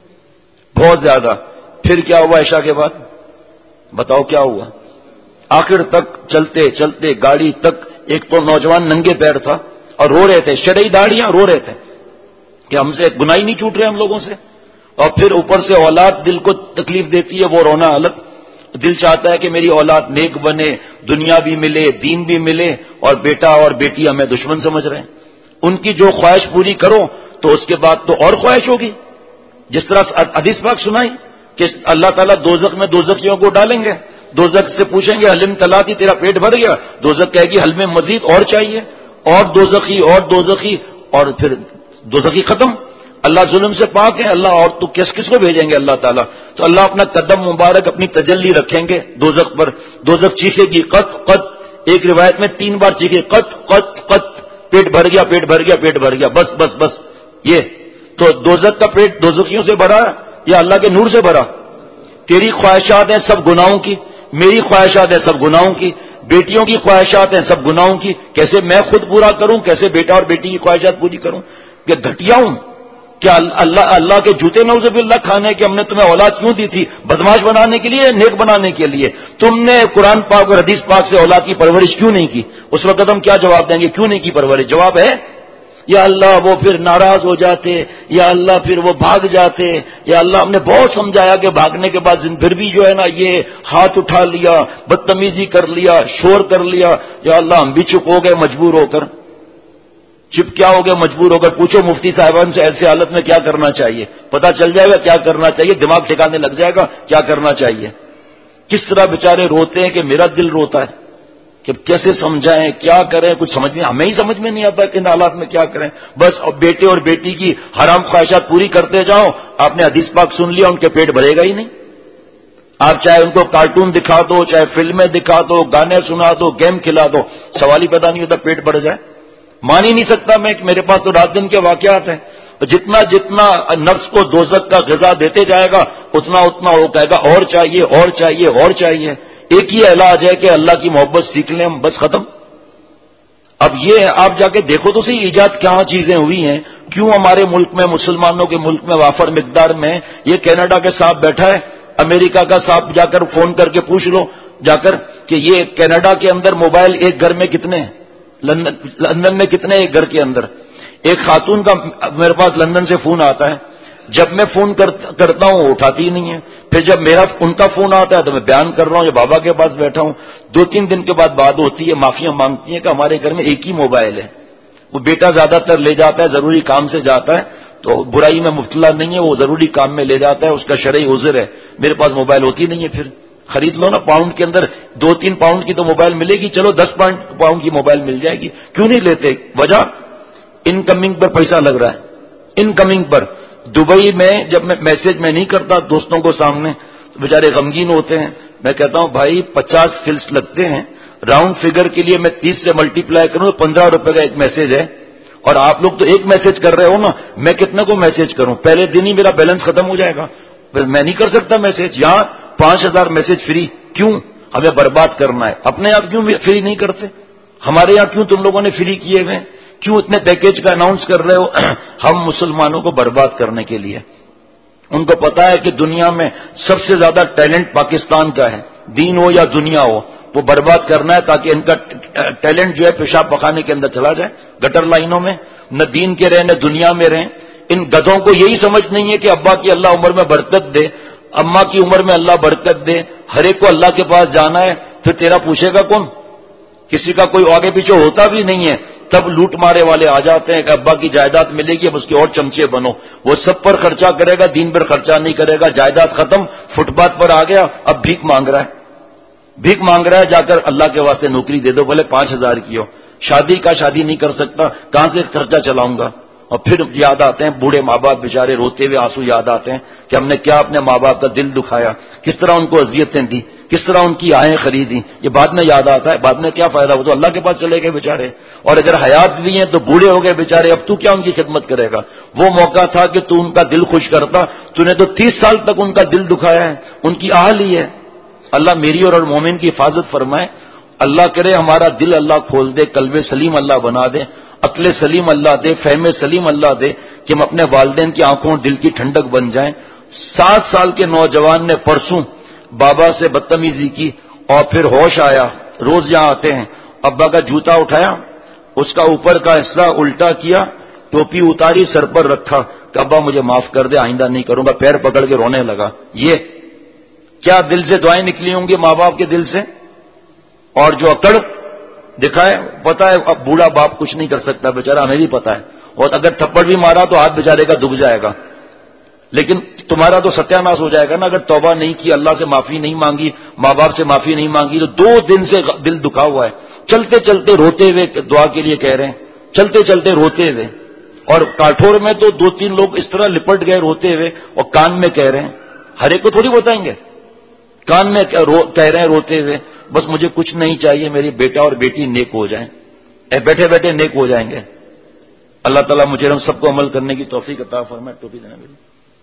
بہت زیادہ. پھر کیا ہوا عشاء کے بعد؟ بتاؤ کیا ہوا؟ آخر تک چلتے چلتے گاڑی تک ایک تو نوجوان ننگے پیر تھا اور رو رہے تھے, شرعی داڑیاں, رو رہے تھے کہ ہم سے گناہ نہیں چھوٹ رہے ہم لوگوں سے. اور پھر اوپر سے اولاد دل کو تکلیف دیتی ہے, وہ رونا الگ. دل چاہتا ہے کہ میری اولاد نیک بنے, دنیا بھی ملے, دین بھی ملے, اور بیٹا اور بیٹی ہمیں دشمن سمجھ رہے ہیں. ان کی جو خواہش پوری کرو تو اس کے بعد تو اور خواہش ہوگی. جس طرح حدیث پاک سنائی کہ اللہ تعالیٰ دوزخ میں دوزخیوں کو ڈالیں گے, دوزخ سے پوچھیں گے حلم تلاتی تیرا پیٹ بھر گیا؟ دوزخ کہے گی حل میں مزید اور چاہیے, اور دوزخی اور دوزخی, اور پھر دوزخی ختم. اللہ ظلم سے پاک ہے, اللہ اور تو کس کس کو بھیجیں گے اللہ تعالیٰ؟ تو اللہ اپنا قدم مبارک اپنی تجلی رکھیں گے دوزخ پر. دوزخ چیخے گی قط قط, ایک روایت میں تین بار چیخے قط قط قط, پیٹ بھر گیا پیٹ بھر گیا پیٹ بھر گیا, بس بس بس. یہ تو دوزخ کا پیٹ دوزخیوں سے بھرا یا اللہ کے نور سے بھرا؟ تیری خواہشات ہیں سب گناہوں کی, میری خواہشات ہیں سب گناہوں کی, بیٹیوں کی خواہشات ہیں سب گناہوں کی. کیسے میں خود پورا کروں, کیسے بیٹا اور بیٹی کی خواہشات پوری کروں؟ کہ گھٹیا ہوں کیا؟ اللہ اللہ کے جوتے نعوذ باللہ کھانے کہ ہم نے تمہیں اولاد کیوں دی تھی؟ بدماش بنانے کے لیے, نیک بنانے کے لیے؟ تم نے قرآن پاک اور حدیث پاک سے اولاد کی پرورش کیوں نہیں کی؟ اس وقت ہم کیا جواب دیں گے؟ کیوں نہیں کی پرورش؟ جواب ہے یا اللہ وہ پھر ناراض ہو جاتے, یا اللہ پھر وہ بھاگ جاتے, یا اللہ ہم نے بہت سمجھایا کہ بھاگنے کے بعد پھر بھی جو ہے نا یہ ہاتھ اٹھا لیا, بدتمیزی کر لیا, شور کر لیا, یا اللہ ہم بھی چپ ہو گئے مجبور ہو کر. چپ کیا ہو گئے مجبور ہو کر؟ پوچھو مفتی صاحبان سے ایسی حالت میں کیا کرنا چاہیے, پتہ چل جائے گا کیا کرنا چاہیے, دماغ ٹھکانے لگ جائے گا کیا کرنا چاہیے. کس طرح بیچارے روتے ہیں کہ میرا دل روتا ہے کہ کیسے سمجھائیں, کیا کریں, کچھ سمجھ نہیں, ہمیں ہی سمجھ میں نہیں آتا کہ ان حالات میں کیا کریں. بس اب بیٹے اور بیٹی کی حرام خواہشات پوری کرتے جاؤ. آپ نے حدیث پاک سن لیا, ان کے پیٹ بھرے گا ہی نہیں. آپ چاہے ان کو کارٹون دکھا دو, چاہے فلمیں دکھا دو, گانے سنا دو, گیم کھلا دو, سوال ہی پیدا نہیں ہوتا پیٹ بھر جائے. مان ہی نہیں سکتا میں کہ میرے پاس تو رات دن کے واقعات ہیں. جتنا جتنا نفس کو دوزخ کا غذا دیتے جائے گا اتنا اتنا وہ کہے گا اور چاہیے اور چاہیے اور چاہیے. ایک ہی علاج ہے کہ اللہ کی محبت سیکھ لیں ہم, بس ختم. اب یہ آپ جا کے دیکھو تو صحیح ایجاد کیا چیزیں ہوئی ہیں. کیوں ہمارے ملک میں, مسلمانوں کے ملک میں وافر مقدار میں یہ کینیڈا کے صاحب بیٹھا ہے, امریکہ کا صاحب جا کر فون کر کے پوچھ لو جا کر کہ یہ کینیڈا کے اندر موبائل ایک گھر میں کتنے ہیں, لندن میں کتنے ایک گھر کے اندر. ایک خاتون کا میرے پاس لندن سے فون آتا ہے, جب میں فون کرتا ہوں وہ اٹھاتی ہی نہیں ہے. پھر جب میرا ان کا فون آتا ہے تو میں بیان کر رہا ہوں, جو بابا کے پاس بیٹھا ہوں, دو تین دن کے بعد بات ہوتی ہے, معافیاں مانگتی ہیں کہ ہمارے گھر میں ایک ہی موبائل ہے. وہ بیٹا زیادہ تر لے جاتا ہے, ضروری کام سے جاتا ہے, تو برائی میں مبتلا نہیں ہے, وہ ضروری کام میں لے جاتا ہے, اس کا شرعی عذر ہے. میرے پاس موبائل ہوتی نہیں ہے. پھر خرید لو نا, پاؤنڈ کے اندر دو تین پاؤنڈ کی تو موبائل ملے گی, چلو دس پاؤنڈ کی موبائل مل جائے گی, کیوں نہیں لیتے؟ وجہ انکمنگ پر پیسہ لگ رہا ہے, انکمنگ پر. دبئی میں جب میں میسج میں نہیں کرتا دوستوں کو سامنے تو بیچارے غمگین ہوتے ہیں. میں کہتا ہوں بھائی پچاس فلس لگتے ہیں, راؤنڈ فگر کے لیے میں تیس سے ملٹی پلائی کروں تو پندرہ روپے کا ایک میسج ہے, اور آپ لوگ تو ایک میسج کر رہے ہو نا, میں کتنے کو میسج کروں؟ پہلے دن ہی میرا بیلنس ختم ہو جائے گا. میں نہیں کر سکتا میسج. یہاں پانچ ہزار میسج فری, کیوں؟ ہمیں برباد کرنا ہے. اپنے آپ کیوں فری نہیں کرتے؟ ہمارے یہاں کیوں تم لوگوں نے فری کیے ہوئے؟ کیوں اتنے پیکیج کا اناؤنس کر رہے ہو؟ ہم مسلمانوں کو برباد کرنے کے لیے. ان کو پتا ہے کہ دنیا میں سب سے زیادہ ٹیلنٹ پاکستان کا ہے, دین ہو یا دنیا ہو, وہ برباد کرنا ہے تاکہ ان کا ٹیلنٹ جو ہے پیشاب پخانے کے اندر چلا جائے, گٹر لائنوں میں, نہ دین کے رہیں نہ دنیا میں رہیں. ان گدھوں کو یہی سمجھ نہیں ہے کہ ابا کی اللہ عمر میں برکت دے, اماں کی عمر میں اللہ برکت دے, ہر ایک کو اللہ کے پاس جانا ہے. پھر تیرا پوچھے گا کون؟ کسی کا کوئی آگے پیچھے ہوتا بھی نہیں ہے. تب لوٹ مارے والے آ جاتے ہیں کہ ابا کی جائیداد ملے گی, اب اس کے اور چمچے بنو. وہ سب پر خرچہ کرے گا, دین پر خرچہ نہیں کرے گا. جائیداد ختم, فٹ پاتھ پر آ گیا, اب بھیک مانگ رہا ہے, بھیک مانگ رہا ہے. جا کر اللہ کے واسطے نوکری دے دو, بھلے پانچ ہزار کی ہو. شادی کا شادی نہیں کر سکتا, کہاں سے خرچہ چلاؤں گا؟ اور پھر یاد آتے ہیں بوڑھے ماں باپ بیچارے روتے ہوئے آنسو یاد آتے ہیں کہ ہم نے کیا اپنے ماں باپ کا دل دکھایا، کس طرح ان کو اذیتیں دی، کس طرح ان کی آہیں خریدی، یہ بعد میں یاد آتا ہے. بعد میں کیا فائدہ، وہ تو اللہ کے پاس چلے گئے بیچارے. اور اگر حیات بھی ہیں تو بوڑھے ہو گئے بیچارے، اب تو کیا ان کی خدمت کرے گا. وہ موقع تھا کہ تو ان کا دل خوش کرتا، تو نے تو تیس سال تک ان کا دل دکھایا ہے، ان کی آہ لی ہے. اللہ میری اور مومن کی حفاظت فرمائے. اللہ کرے ہمارا دل اللہ کھول دے، قلب سلیم اللہ بنا دے، عقل سلیم اللہ دے، فہم سلیم اللہ دے کہ ہم اپنے والدین کی آنکھوں دل کی ٹھنڈک بن جائیں. سات سال کے نوجوان نے پرسوں بابا سے بدتمیزی کی اور پھر ہوش آیا، روز یہاں آتے ہیں، ابا کا جوتا اٹھایا، اس کا اوپر کا حصہ الٹا کیا، ٹوپی اتاری، سر پر رکھا کہ ابا مجھے معاف کر دے، آئندہ نہیں کروں گا. پیر پکڑ کے رونے لگا. یہ کیا دل سے دعائیں نکلی ہوں گی ماں باپ کے دل سے. اور جو اکڑ دکھائے، پتا ہے اب بوڑھا باپ کچھ نہیں کر سکتا بیچارہ، ہمیں بھی پتا ہے، اور اگر تھپڑ بھی مارا تو ہاتھ بیچارے کا دکھ جائے گا. لیکن تمہارا تو ستیہ ناش ہو جائے گا نا اگر توبہ نہیں کی، اللہ سے معافی نہیں مانگی، ماں باپ سے معافی نہیں مانگی. تو دو دن سے دل دکھا ہوا ہے، چلتے چلتے روتے ہوئے دعا کے لیے کہہ رہے ہیں، چلتے چلتے روتے ہوئے. اور کاٹھور میں تو دو تین لوگ اس طرح لپٹ گئے روتے ہوئے اور کان میں کہہ رہے ہیں. ہر ایک کو تھوڑی بتائیں گے، کان میں کہہ رہے ہیں روتے ہوئے، بس مجھے کچھ نہیں چاہیے، میری بیٹا اور بیٹی نیک ہو جائیں. اے بیٹھے بیٹھے نیک ہو جائیں گے. اللہ تعالیٰ مجھے ہم سب کو عمل کرنے کی توفیق عطا فرمائے. ٹوپی دینا میری.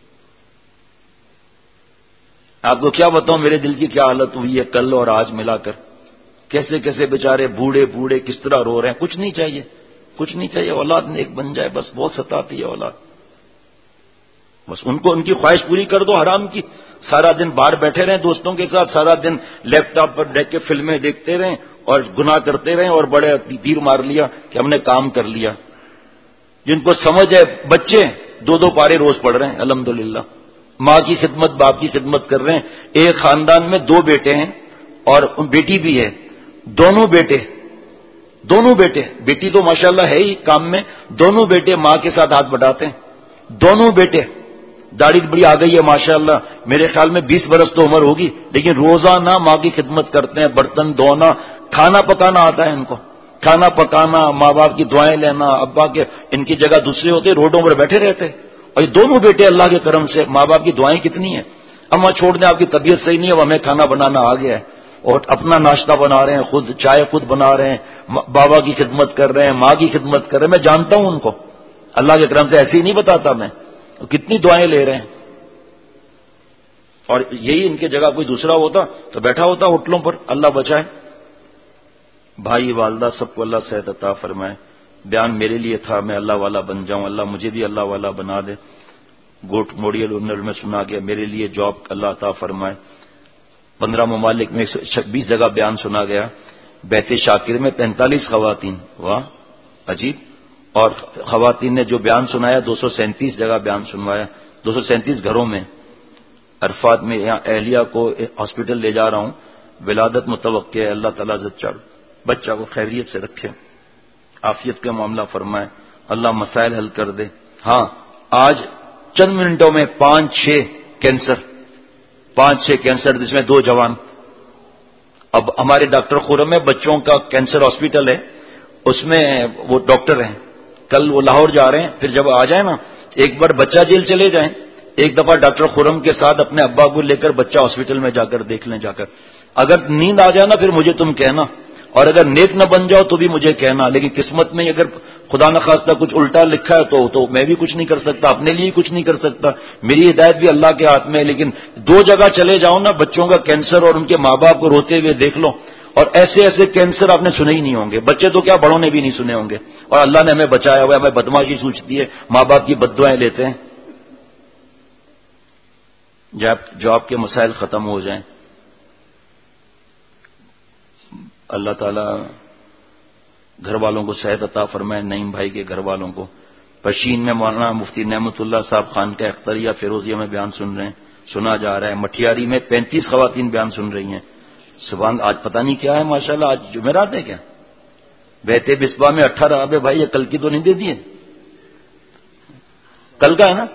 آپ کو کیا بتاؤں میرے دل کی کیا حالت ہوئی ہے کل اور آج ملا کر. کیسے کیسے بیچارے بوڑھے بوڑھے کس طرح رو رہے ہیں. کچھ نہیں چاہیے، کچھ نہیں چاہیے، اولاد نیک بن جائے بس. بہت ستاتی ہے اولاد، بس ان کو ان کی خواہش پوری کر دو حرام کی. سارا دن باہر بیٹھے رہیں دوستوں کے ساتھ، سارا دن لیپ ٹاپ پر دیکھ کے فلمیں دیکھتے رہیں اور گناہ کرتے رہیں اور بڑے تیر مار لیا کہ ہم نے کام کر لیا. جن کو سمجھ ہے بچے دو دو پارے روز پڑھ رہے ہیں الحمدللہ. ماں کی خدمت باپ کی خدمت کر رہے ہیں. ایک خاندان میں دو بیٹے ہیں اور بیٹی بھی ہے. دونوں بیٹے دونوں بیٹے بیٹی تو ماشاءاللہ ہے ہی کام میں، دونوں بیٹے ماں کے ساتھ ہاتھ بٹاتے ہیں. دونوں بیٹے داڑھی بڑی آ گئی ہے ماشاءاللہ، میرے خیال میں بیس برس تو عمر ہوگی، لیکن روزانہ ماں کی خدمت کرتے ہیں. برتن دھونا، کھانا پکانا آتا ہے ان کو، کھانا پکانا، ماں باپ کی دعائیں لینا. ابا کے ان کی جگہ دوسرے ہوتے، روڈوں پر بیٹھے رہتے. اور یہ دونوں بیٹے اللہ کے کرم سے، ماں باپ کی دعائیں کتنی ہیں. اما چھوڑ دیں آپ کی طبیعت صحیح نہیں ہے، اب ہمیں کھانا بنانا آ گیا ہے اور اپنا ناشتہ بنا رہے ہیں، خود چائے خود بنا رہے ہیں، بابا کی خدمت کر رہے ہیں، ماں کی خدمت کر رہے ہیں. میں جانتا ہوں ان کو، اللہ کے کرم سے ایسے ہی نہیں بتاتا میں. کتنی دعائیں لے رہے ہیں. اور یہی ان کی جگہ کوئی دوسرا ہوتا تو بیٹھا ہوتا ہوٹلوں پر. اللہ بچائے. بھائی والدہ سب کو اللہ صحت عطا فرمائے. بیان میرے لیے تھا میں اللہ والا بن جاؤں، اللہ مجھے بھی اللہ والا بنا دے. گوٹ موڑیل انر میں سنا گیا میرے لیے جاب اللہ عطا فرمائے. پندرہ ممالک میں بیس جگہ بیان سنا گیا. بیت شاکر میں پینتالیس خواتین، واہ عجیب. اور خواتین نے جو بیان سنایا دو سو سینتیس جگہ بیان سنوایا، دو سو سینتیس گھروں میں. عرفات میں یہاں اہلیہ کو ہاسپٹل لے جا رہا ہوں، ولادت متوقع ہے. اللہ تعالیٰ عزت چڑھ بچہ کو خیریت سے رکھے، عافیت کا معاملہ فرمائے، اللہ مسائل حل کر دے. ہاں آج چند منٹوں میں پانچ چھ کینسر پانچ چھ کینسر جس میں دو جوان. اب ہمارے ڈاکٹر خورم میں بچوں کا کینسر ہاسپٹل ہے، اس میں وہ ڈاکٹر ہیں. کل وہ لاہور جا رہے ہیں، پھر جب آ جائیں نا ایک بار بچہ جیل چلے جائیں، ایک دفعہ ڈاکٹر خورم کے ساتھ اپنے ابا کو لے کر بچہ ہاسپٹل میں جا کر دیکھ لیں. جا کر اگر نیند آ جائے نا پھر مجھے تم کہنا، اور اگر نیک نہ بن جاؤ تو بھی مجھے کہنا. لیکن قسمت میں اگر خدا نخواستہ کچھ الٹا لکھا ہے تو تو میں بھی کچھ نہیں کر سکتا، اپنے لیے کچھ نہیں کر سکتا. میری ہدایت بھی اللہ کے ہاتھ میں ہے. لیکن دو جگہ چلے جاؤ نا، بچوں کا کینسر اور ان کے ماں باپ کو روتے ہوئے دیکھ لو. اور ایسے ایسے کینسر آپ نے سنے ہی نہیں ہوں گے. بچے تو کیا بڑوں نے بھی نہیں سنے ہوں گے. اور اللہ نے ہمیں بچایا ہوا ہے. ہمیں بدماشی سوچتی ہے، ماں باپ کی بد دعائیں لیتے ہیں. جب جو آپ کے مسائل ختم ہو جائیں، اللہ تعالیٰ گھر والوں کو صحت عطا فرمائے. نعیم بھائی کے گھر والوں کو. پشین میں مولانا مفتی نعمت اللہ صاحب خان کا اختریہ فیروزیہ میں بیان سن رہے ہیں، سنا جا رہا ہے. مٹھیاری میں پینتیس خواتین بیان سن رہی ہیں. سبحان. آج پتہ نہیں کیا ہے ماشاءاللہ، آج جمعرات ہے کیا؟ بیت بسبا میں اٹھارہ. ابے بھائی یہ کل کی تو نہیں دے دیے؟ کل کا ہے نا؟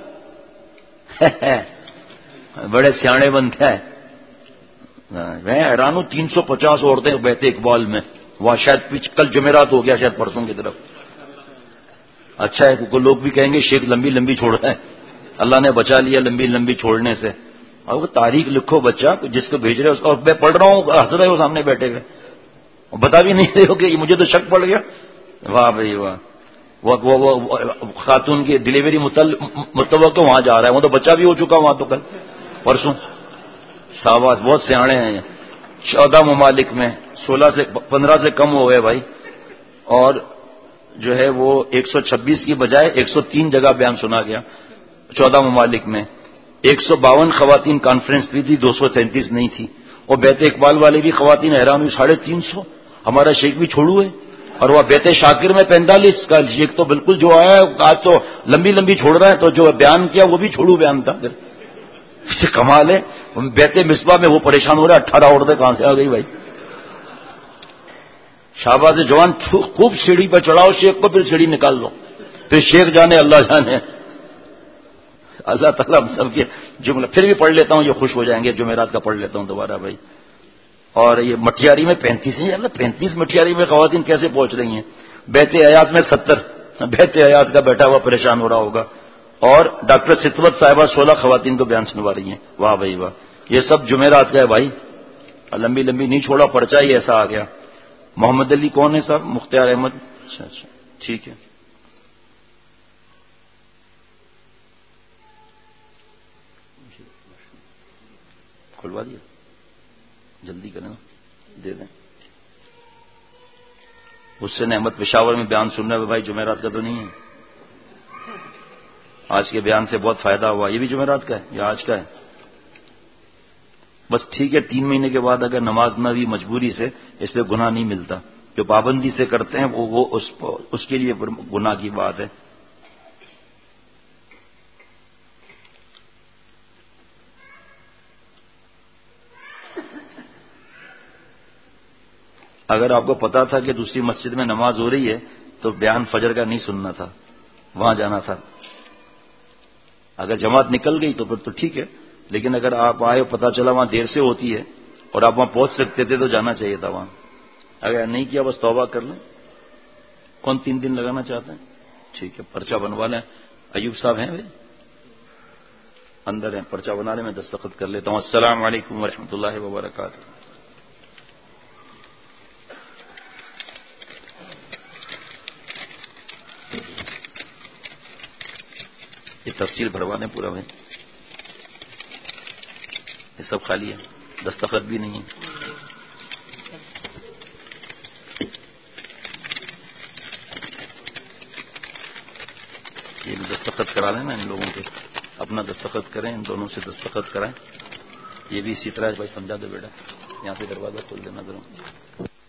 بڑے سیانے بنتے ہیں. میں حیران ہوں، تین سو پچاس عورتیں بیت اقبال میں. وہاں شاید کل جمعرات ہو گیا، شاید پرسوں کی طرف. اچھا ہے کیونکہ لوگ بھی کہیں گے شیخ لمبی لمبی چھوڑ رہا ہے، اللہ نے بچا لیا لمبی لمبی چھوڑنے سے. اور وہ تاریخ لکھو بچہ جس کو بھیج رہے ہو، اور میں پڑھ رہا ہوں ہنس رہے ہو سامنے بیٹھے ہوئے، بتا بھی نہیں رہے ہو کہ مجھے تو شک پڑ گیا. واہ بھائی واہ، وہ, وہ, وہ خاتون کی ڈلیوری متوقع وہاں جا رہا ہے، وہ تو بچہ بھی ہو چکا وہاں تو کل پرسوں. صحابہ بہت سیاڑے ہیں، چودہ ممالک میں سولہ سے پندرہ سے کم ہو گئے بھائی، اور جو ہے وہ ایک سو چھبیس کی بجائے ایک سو تین جگہ بیان سنا گیا چودہ ممالک میں. ایک سو باون خواتین کانفرنس بھی تھی، دو سو سینتیس نہیں تھی. اور بیت اقبال والے بھی خواتین حیران ہوئی، ساڑھے تین سو. ہمارا شیخ بھی چھوڑو ہے، اور وہ بیت شاکر میں پینتالیس کا شیخ تو بالکل جو آیا ہے آج تو لمبی لمبی چھوڑ رہا ہے، تو جو بیان کیا وہ بھی چھوڑو بیان تھا. پھر کمال ہے. بیت مصباح میں وہ پریشان ہو رہا ہے اٹھارہ عورتیں کہاں سے آ گئی بھائی. شہباز جوان خوب سیڑھی پہ چڑھاؤ شیخ کو، پھر سیڑھی نکال لو، پھر شیخ جانے اللہ جانے. اللہ تعالیٰ سب کے جملہ پھر بھی پڑھ لیتا ہوں، یہ خوش ہو جائیں گے. جمعرات کا پڑھ لیتا ہوں دوبارہ بھائی. اور یہ مٹھیاری میں پینتیس ہیں، پینتیس مٹھیاری میں خواتین کیسے پہنچ رہی ہیں. بیت حیات میں ستر، بیت حیات کا بیٹھا ہوا پریشان ہو رہا ہوگا. اور ڈاکٹر ستوت صاحبہ سولہ خواتین کو بیان سنوا رہی ہیں. واہ بھائی واہ، یہ سب جمعرات کا ہے بھائی. لمبی لمبی نہیں چھوڑا، پرچہ ہی ایسا آ گیا. محمد علی کون ہے صاحب؟ مختار احمد. اچھا اچھا ٹھیک ہے. کھلوا دیا، جلدی کریں دے دیں. حسین احمد پشاور میں بیان سننا ہے بھائی، جمعرات کا تو نہیں ہے. آج کے بیان سے بہت فائدہ ہوا. یہ بھی جمعرات کا ہے یا آج کا ہے؟ بس ٹھیک ہے. تین مہینے کے بعد اگر نماز نہ بھی مجبوری سے، اس پہ گناہ نہیں ملتا. جو پابندی سے کرتے ہیں وہ, وہ اس, اس کے لیے گناہ کی بات ہے. اگر آپ کو پتا تھا کہ دوسری مسجد میں نماز ہو رہی ہے تو بیان فجر کا نہیں سننا تھا، وہاں جانا تھا. اگر جماعت نکل گئی تو پھر تو ٹھیک ہے، لیکن اگر آپ آئے اور پتا چلا وہاں دیر سے ہوتی ہے اور آپ وہاں پہنچ سکتے تھے تو جانا چاہیے تھا وہاں. اگر نہیں کیا بس توبہ کر لیں. کون تین دن لگانا چاہتے ہیں؟ ٹھیک ہے، پرچہ بنوا لیں. ایوب صاحب ہیں بھائی اندر ہیں، پرچہ بنا لیں، میں دستخط کر لیتا ہوں. السلام علیکم ورحمۃ اللہ وبرکاتہ. یہ تفصیل بھروا دیں پورا بھائی، یہ سب خالی ہے، دستخط بھی نہیں ہے. یہ دستخط کرا لیں نا ان لوگوں کے، اپنا دستخط کریں، ان دونوں سے دستخط کرائیں. یہ بھی اسی طرح بھائی سمجھا دو بیٹا، یہاں سے دروازہ کھول دینا ضرور.